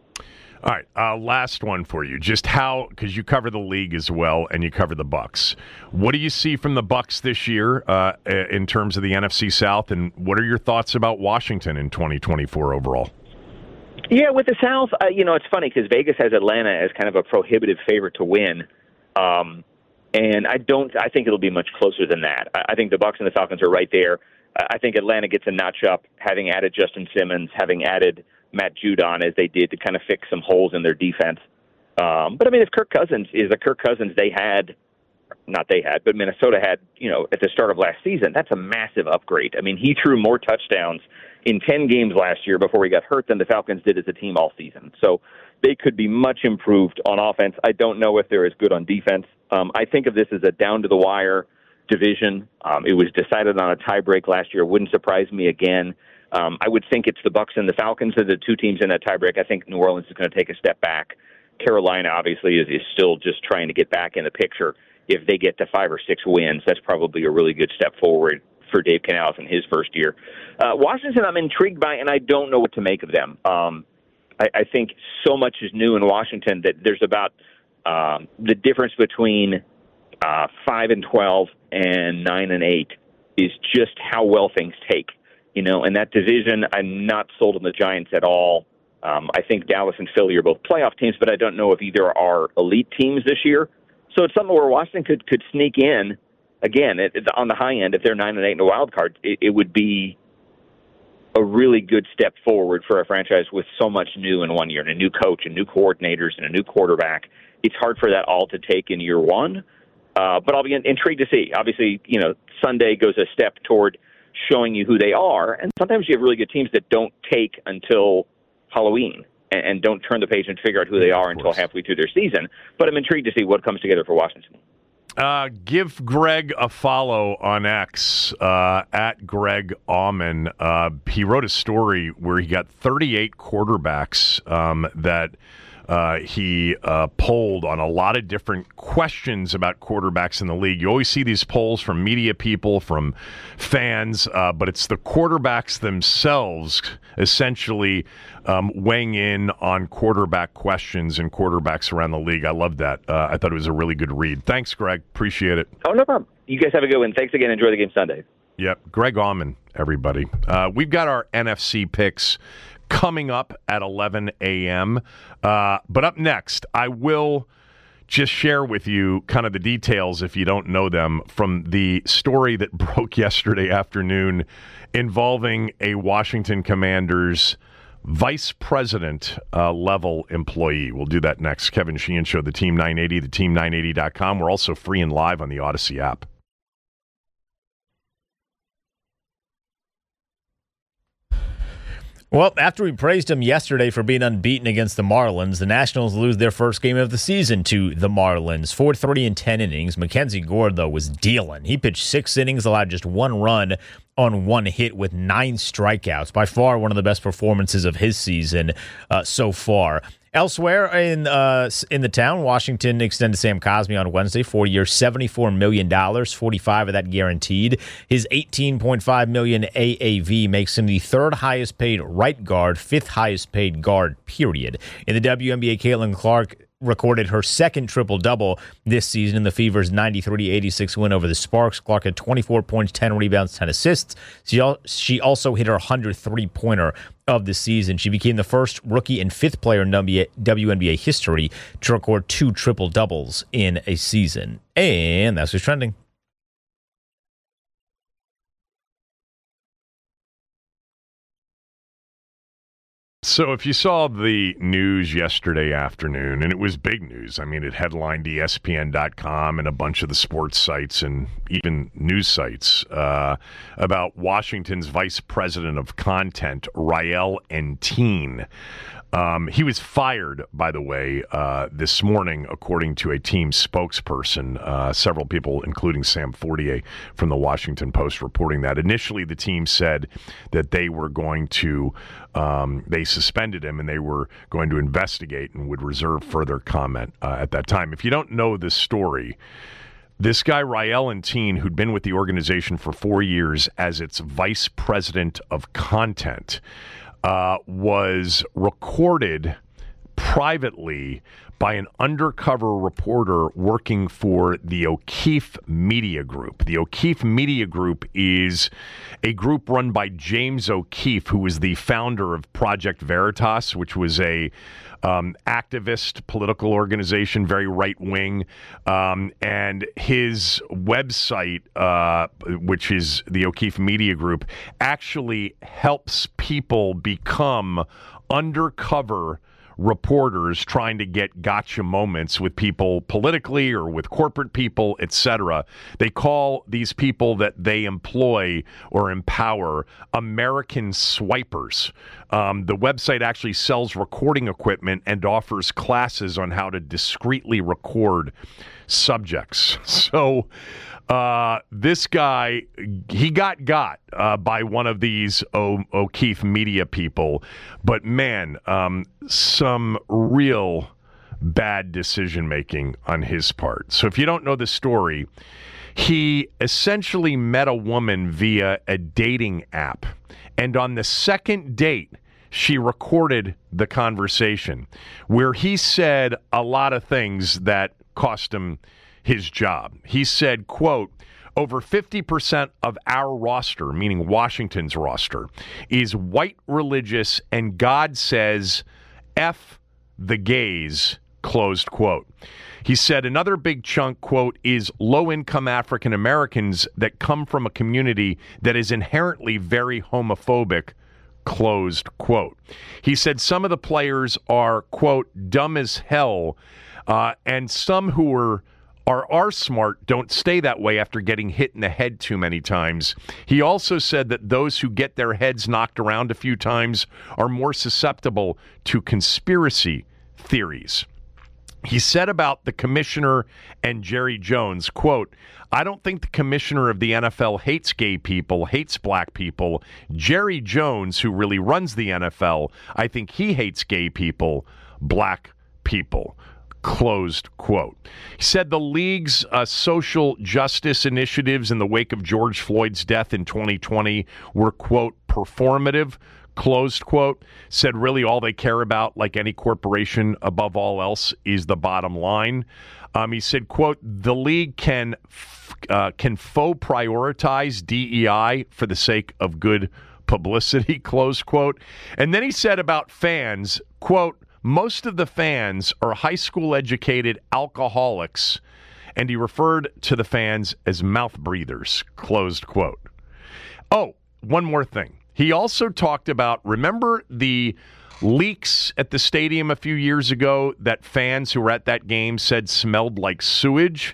S5: All right, uh, last one for you. Just how, because you cover the league as well and you cover the Bucs. What do you see from the Bucs this year uh, in terms of the N F C South, and what are your thoughts about Washington in twenty twenty-four overall?
S12: Yeah, with the South, uh, you know, it's funny because Vegas has Atlanta as kind of a prohibitive favorite to win, um, and I don't. I think it'll be much closer than that. I, I think the Bucs and the Falcons are right there. I think Atlanta gets a notch up, having added Justin Simmons, having added Matt Judon as they did to kind of fix some holes in their defense. Um, but I mean, if Kirk Cousins is the Kirk Cousins they had, not they had, but Minnesota had, you know, at the start of last season, that's a massive upgrade. I mean, he threw more touchdowns in ten games last year before he got hurt than the Falcons did as a team all season. So they could be much improved on offense. I don't know if they're as good on defense. Um, I think of this as a down-to-the-wire division. Um, it was decided on a tiebreak last year. It wouldn't surprise me again. Um, I would think it's the Bucs and the Falcons are the two teams in that tiebreak. I think New Orleans is going to take a step back. Carolina, obviously, is, is still just trying to get back in the picture. If they get to five or six wins, that's probably a really good step forward for Dave Canales in his first year. Uh, Washington, I'm intrigued by, and I don't know what to make of them. Um, I, I think so much is new in Washington that there's about um, the difference between uh, five and twelve and nine and eight is just how well things take. You know, in that division, I'm not sold on the Giants at all. Um, I think Dallas and Philly are both playoff teams, but I don't know if either are elite teams this year. So it's something where Washington could, could sneak in. Again, it, it, on the high end, if they're nine and eight in a wild card, it, it would be a really good step forward for a franchise with so much new in one year, and a new coach, and new coordinators, and a new quarterback. It's hard for that all to take in year one, uh, but I'll be in, intrigued to see. Obviously, you know, Sunday goes a step toward showing you who they are, and sometimes you have really good teams that don't take until Halloween and, and don't turn the page and figure out who they are until halfway through their season. But I'm intrigued to see what comes together for Washington.
S5: Uh, give Greg a follow on X, uh, at Greg Auman. Uh, he wrote a story where he got thirty-eight quarterbacks um, that uh, he uh, polled on a lot of different questions about quarterbacks in the league. You always see these polls from media people, from fans, uh, but it's the quarterbacks themselves essentially um, weighing in on quarterback questions and quarterbacks around the league. I love that. Uh, I thought it was a really good read. Thanks, Greg. Appreciate it.
S12: Oh, no problem. You guys have a good one. Thanks again. Enjoy the game Sunday.
S5: Yep. Greg Auman, everybody. Uh, we've got our N F C picks coming up at eleven a.m. Uh, but up next, I will just share with you kind of the details, if you don't know them, from the story that broke yesterday afternoon involving a Washington Commanders vice president uh, level employee. We'll do that next. Kevin Sheehan Show, the Team nine eighty, the team nine eighty dot com. We're also free and live on the Odyssey app.
S6: Well, after we praised him yesterday for being unbeaten against the Marlins, the Nationals lose their first game of the season to the Marlins. four three in ten innings. Mackenzie Gore, though, was dealing. He pitched six innings, allowed just one run on one hit with nine strikeouts. By far one of the best performances of his season uh, so far. Elsewhere in uh, in the town, Washington extended Sam Cosmi on Wednesday, four years, seventy-four million dollars, forty-five of that guaranteed. His eighteen point five million dollars A A V makes him the third highest paid right guard, fifth highest paid guard, period. In the W N B A, Caitlin Clark recorded her second triple-double this season in the Fever's ninety-three eighty-six win over the Sparks. Clark had twenty-four points, ten rebounds, ten assists. She, al- she also hit her one hundredth three-pointer of the season. She became the first rookie and fifth player in W N B A history to record two triple-doubles in a season. And that's what's trending.
S5: So if you saw the news yesterday afternoon, and it was big news, I mean, it headlined E S P N dot com and a bunch of the sports sites and even news sites uh, about Washington's vice president of content, Rael Entine. Um, he was fired, by the way, uh, this morning, according to a team spokesperson. Uh, several people, including Sam Fortier from the Washington Post, reporting that. Initially, the team said that they were going to, um, they suspended him and they were going to investigate and would reserve further comment uh, at that time. If you don't know this story, this guy, Rael Entine, who'd been with the organization for four years as its vice president of content, Uh, was recorded privately by an undercover reporter working for the O'Keefe Media Group. The O'Keefe Media Group is a group run by James O'Keefe, who was the founder of Project Veritas, which was a um, activist political organization, very right-wing. Um, and his website, uh, which is the O'Keefe Media Group, actually helps people become undercover reporters trying to get gotcha moments with people politically or with corporate people, et cetera. They call these people that they employ or empower American swipers. Um, the website actually sells recording equipment and offers classes on how to discreetly record subjects. So uh, this guy, he got got uh, by one of these o- O'Keefe media people. But man, um, some real bad decision-making on his part. So if you don't know the story, he essentially met a woman via a dating app. And on the second date, she recorded the conversation where he said a lot of things that cost him his job. He said, quote, over fifty percent of our roster, meaning Washington's roster, is white religious, and God says, F the gays, closed quote. He said another big chunk, quote, is low-income African Americans that come from a community that is inherently very homophobic, closed quote. He said some of the players are, quote, dumb as hell, uh, and some who are Are, are smart don't stay that way after getting hit in the head too many times. He also said that those who get their heads knocked around a few times are more susceptible to conspiracy theories. He said about the commissioner and Jerry Jones, quote, I don't think the commissioner of the N F L hates gay people, hates black people. Jerry Jones, who really runs the N F L, I think he hates gay people, black people. Closed quote. He said the league's uh, social justice initiatives in the wake of George Floyd's death in twenty twenty were, quote, performative, closed quote. Said really all they care about, like any corporation above all else, is the bottom line. Um, he said, quote, the league can, uh, can faux prioritize D E I for the sake of good publicity, close quote. And then he said about fans, quote, most of the fans are high school educated alcoholics, and he referred to the fans as mouth breathers, closed quote. Oh, one more thing. He also talked about, remember the leaks at the stadium a few years ago that fans who were at that game said smelled like sewage?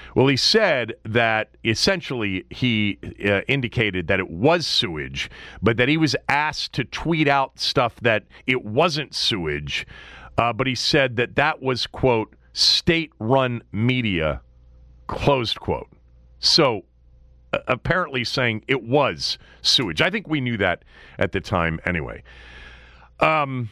S5: Well, he said that essentially he uh, indicated that it was sewage, but that he was asked to tweet out stuff that it wasn't sewage. Uh, but he said that that was, quote, state-run media, closed quote. So uh, apparently saying it was sewage. I think we knew that at the time anyway. Um,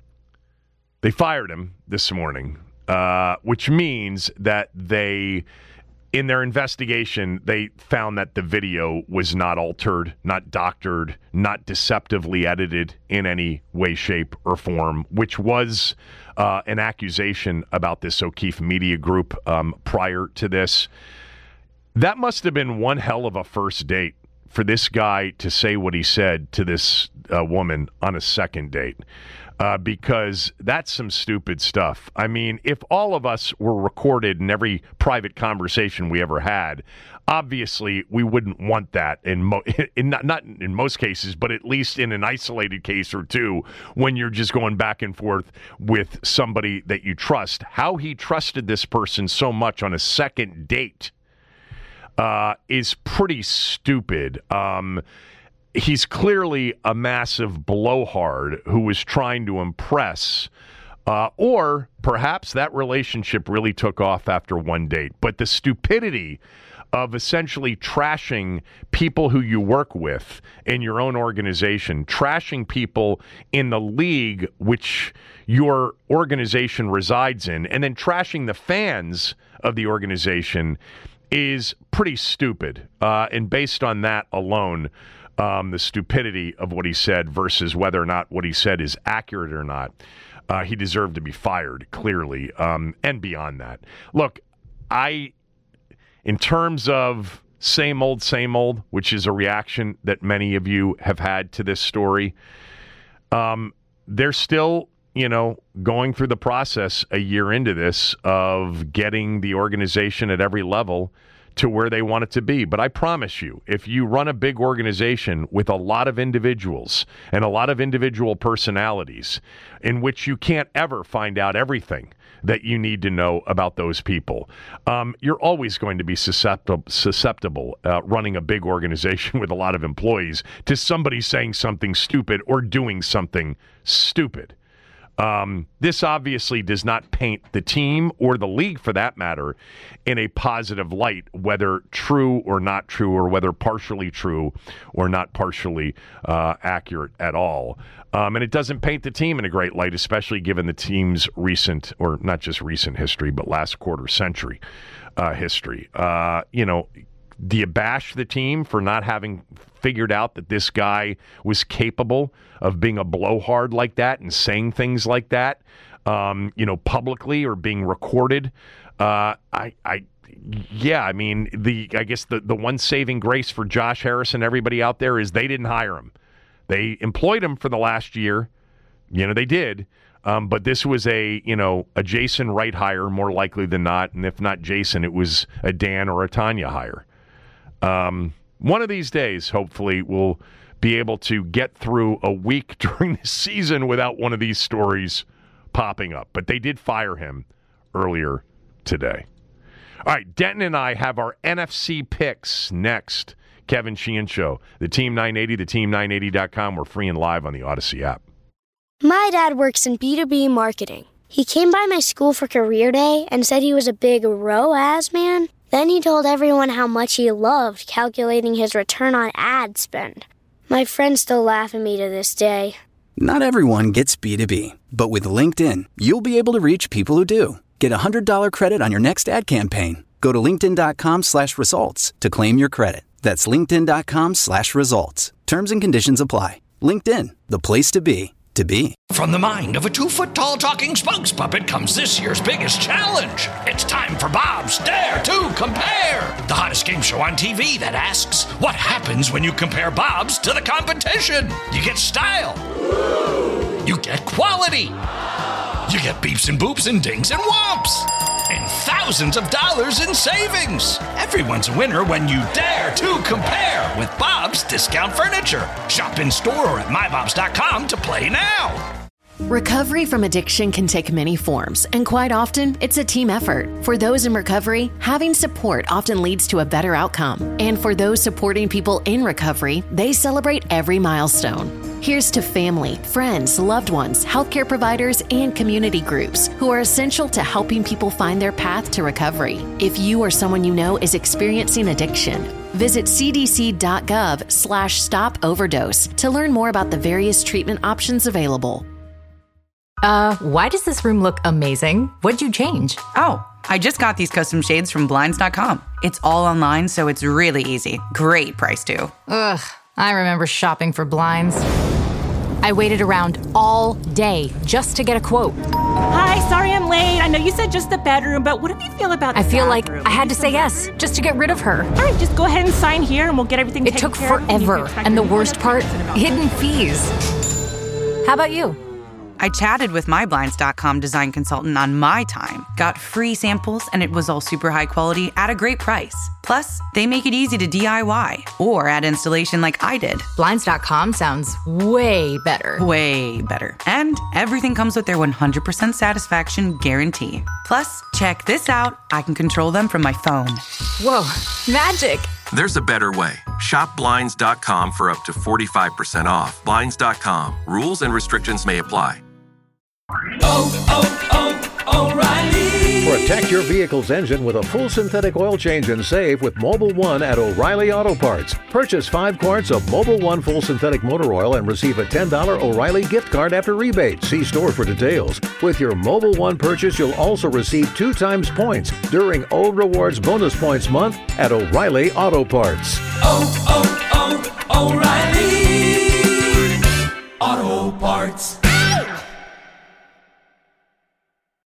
S5: they fired him this morning, uh, which means that they... in their investigation, they found that the video was not altered, not doctored, not deceptively edited in any way, shape, or form, which was uh, an accusation about this O'Keefe Media Group um, prior to this. That must have been one hell of a first date for this guy to say what he said to this uh, woman on a second date. Uh, because that's some stupid stuff. I mean, if all of us were recorded in every private conversation we ever had, obviously we wouldn't want that in, mo- in not, not in most cases, but at least in an isolated case or two when you're just going back and forth with somebody that you trust. How he trusted this person so much on a second date uh, is pretty stupid. Um He's clearly a massive blowhard who was trying to impress, uh, or perhaps that relationship really took off after one date. But the stupidity of essentially trashing people who you work with in your own organization, trashing people in the league which your organization resides in, and then trashing the fans of the organization is pretty stupid. Uh, and based on that alone, Um, the stupidity of what he said versus whether or not what he said is accurate or not. Uh, he deserved to be fired, clearly, um, and beyond that. Look, I, in terms of same old, same old, which is a reaction that many of you have had to this story, um, they're still, you know, going through the process a year into this of getting the organization at every level to where they want it to be. But I promise you, if you run a big organization with a lot of individuals and a lot of individual personalities in which you can't ever find out everything that you need to know about those people, um, you're always going to be susceptible, susceptible uh, running a big organization with a lot of employees to somebody saying something stupid or doing something stupid. Um, this obviously does not paint the team or the league, for that matter, in a positive light, whether true or not true, or whether partially true or not partially uh, accurate at all. Um, and it doesn't paint the team in a great light, especially given the team's recent, or not just recent history, but last quarter century uh, history. Uh, you know, do you bash the team for not having figured out that this guy was capable of being a blowhard like that and saying things like that, um, you know, publicly or being recorded? Uh, I, I, yeah, I mean, the I guess the, the one saving grace for Josh Harris and everybody out there is they didn't hire him. They employed him for the last year. You know, they did. Um, but this was a, you know, a Jason Wright hire more likely than not. And if not Jason, it was a Dan or a Tanya hire. Um, one of these days, hopefully, we'll be able to get through a week during the season without one of these stories popping up. But they did fire him earlier today. All right, Denton and I have our N F C picks next. Kevin Sheehan Show, the Team nine eighty, the team nine eighty dot com. We're free and live on the Odyssey app.
S2: My dad works in B two B marketing. He came by my school for career day and said he was a big R O A S man. Then he told everyone how much he loved calculating his return on ad spend. My friends still laugh at me to this day.
S3: Not everyone gets B two B, but with LinkedIn, you'll be able to reach people who do. Get a one hundred dollars credit on your next ad campaign. Go to linkedin.com slash results to claim your credit. That's linkedin.com slash results. Terms and conditions apply. LinkedIn, the place to be, to be.
S4: From the mind of a two-foot-tall talking spokes puppet comes this year's biggest challenge. It's time for Bob's Dare to Compare, the hottest game show on T V that asks, what happens when you compare Bob's to the competition? You get style. You get quality. You get beeps and boops and dings and whomps. And thousands of dollars in savings. Everyone's a winner when you dare to compare with Bob's Discount Furniture. Shop in store or at my bobs dot com to play now.
S8: Recovery from addiction can take many forms, and quite often, it's a team effort. For those in recovery, having support often leads to a better outcome. And for those supporting people in recovery, they celebrate every milestone. Here's to family, friends, loved ones, healthcare providers, and community groups who are essential to helping people find their path to recovery. If you or someone you know is experiencing addiction, visit cdc.gov slash stop overdose to learn more about the various treatment options available.
S13: Uh, why does this room look amazing? What'd you change?
S14: Oh, I just got these custom shades from Blinds dot com. It's all online, so it's really easy. Great price, too.
S13: Ugh, I remember shopping for blinds. I waited around all day just to get a quote.
S15: Hi, sorry I'm late. I know you said just the bedroom, but what do you feel about the
S13: I feel
S15: bathroom?
S13: like I had to say yes, just to get rid of her.
S15: All right, just go ahead and sign here and we'll get everything
S13: It
S15: taken
S13: took
S15: care of.
S13: forever, and the worst part, hidden fees. How about you?
S14: I chatted with my Blinds dot com design consultant on my time, got free samples, and it was all super high quality at a great price. Plus, they make it easy to D I Y or add installation like I did.
S13: Blinds dot com sounds way better.
S14: Way better. And everything comes with their one hundred percent satisfaction guarantee. Plus, check this out. I can control them from my phone.
S13: Whoa, magic.
S16: There's a better way. Shop Blinds dot com for up to forty-five percent off. Blinds dot com. Rules and restrictions may apply.
S17: Oh, oh, oh, O'Reilly.
S18: Protect your vehicle's engine with a full synthetic oil change and save with Mobil one at O'Reilly Auto Parts. Purchase five quarts of Mobil one full synthetic motor oil and receive a ten dollars O'Reilly gift card after rebate. See store for details. With your Mobil one purchase, you'll also receive two times points during O Rewards Bonus Points Month at O'Reilly Auto Parts.
S17: Oh, oh, oh, O'Reilly Auto Parts.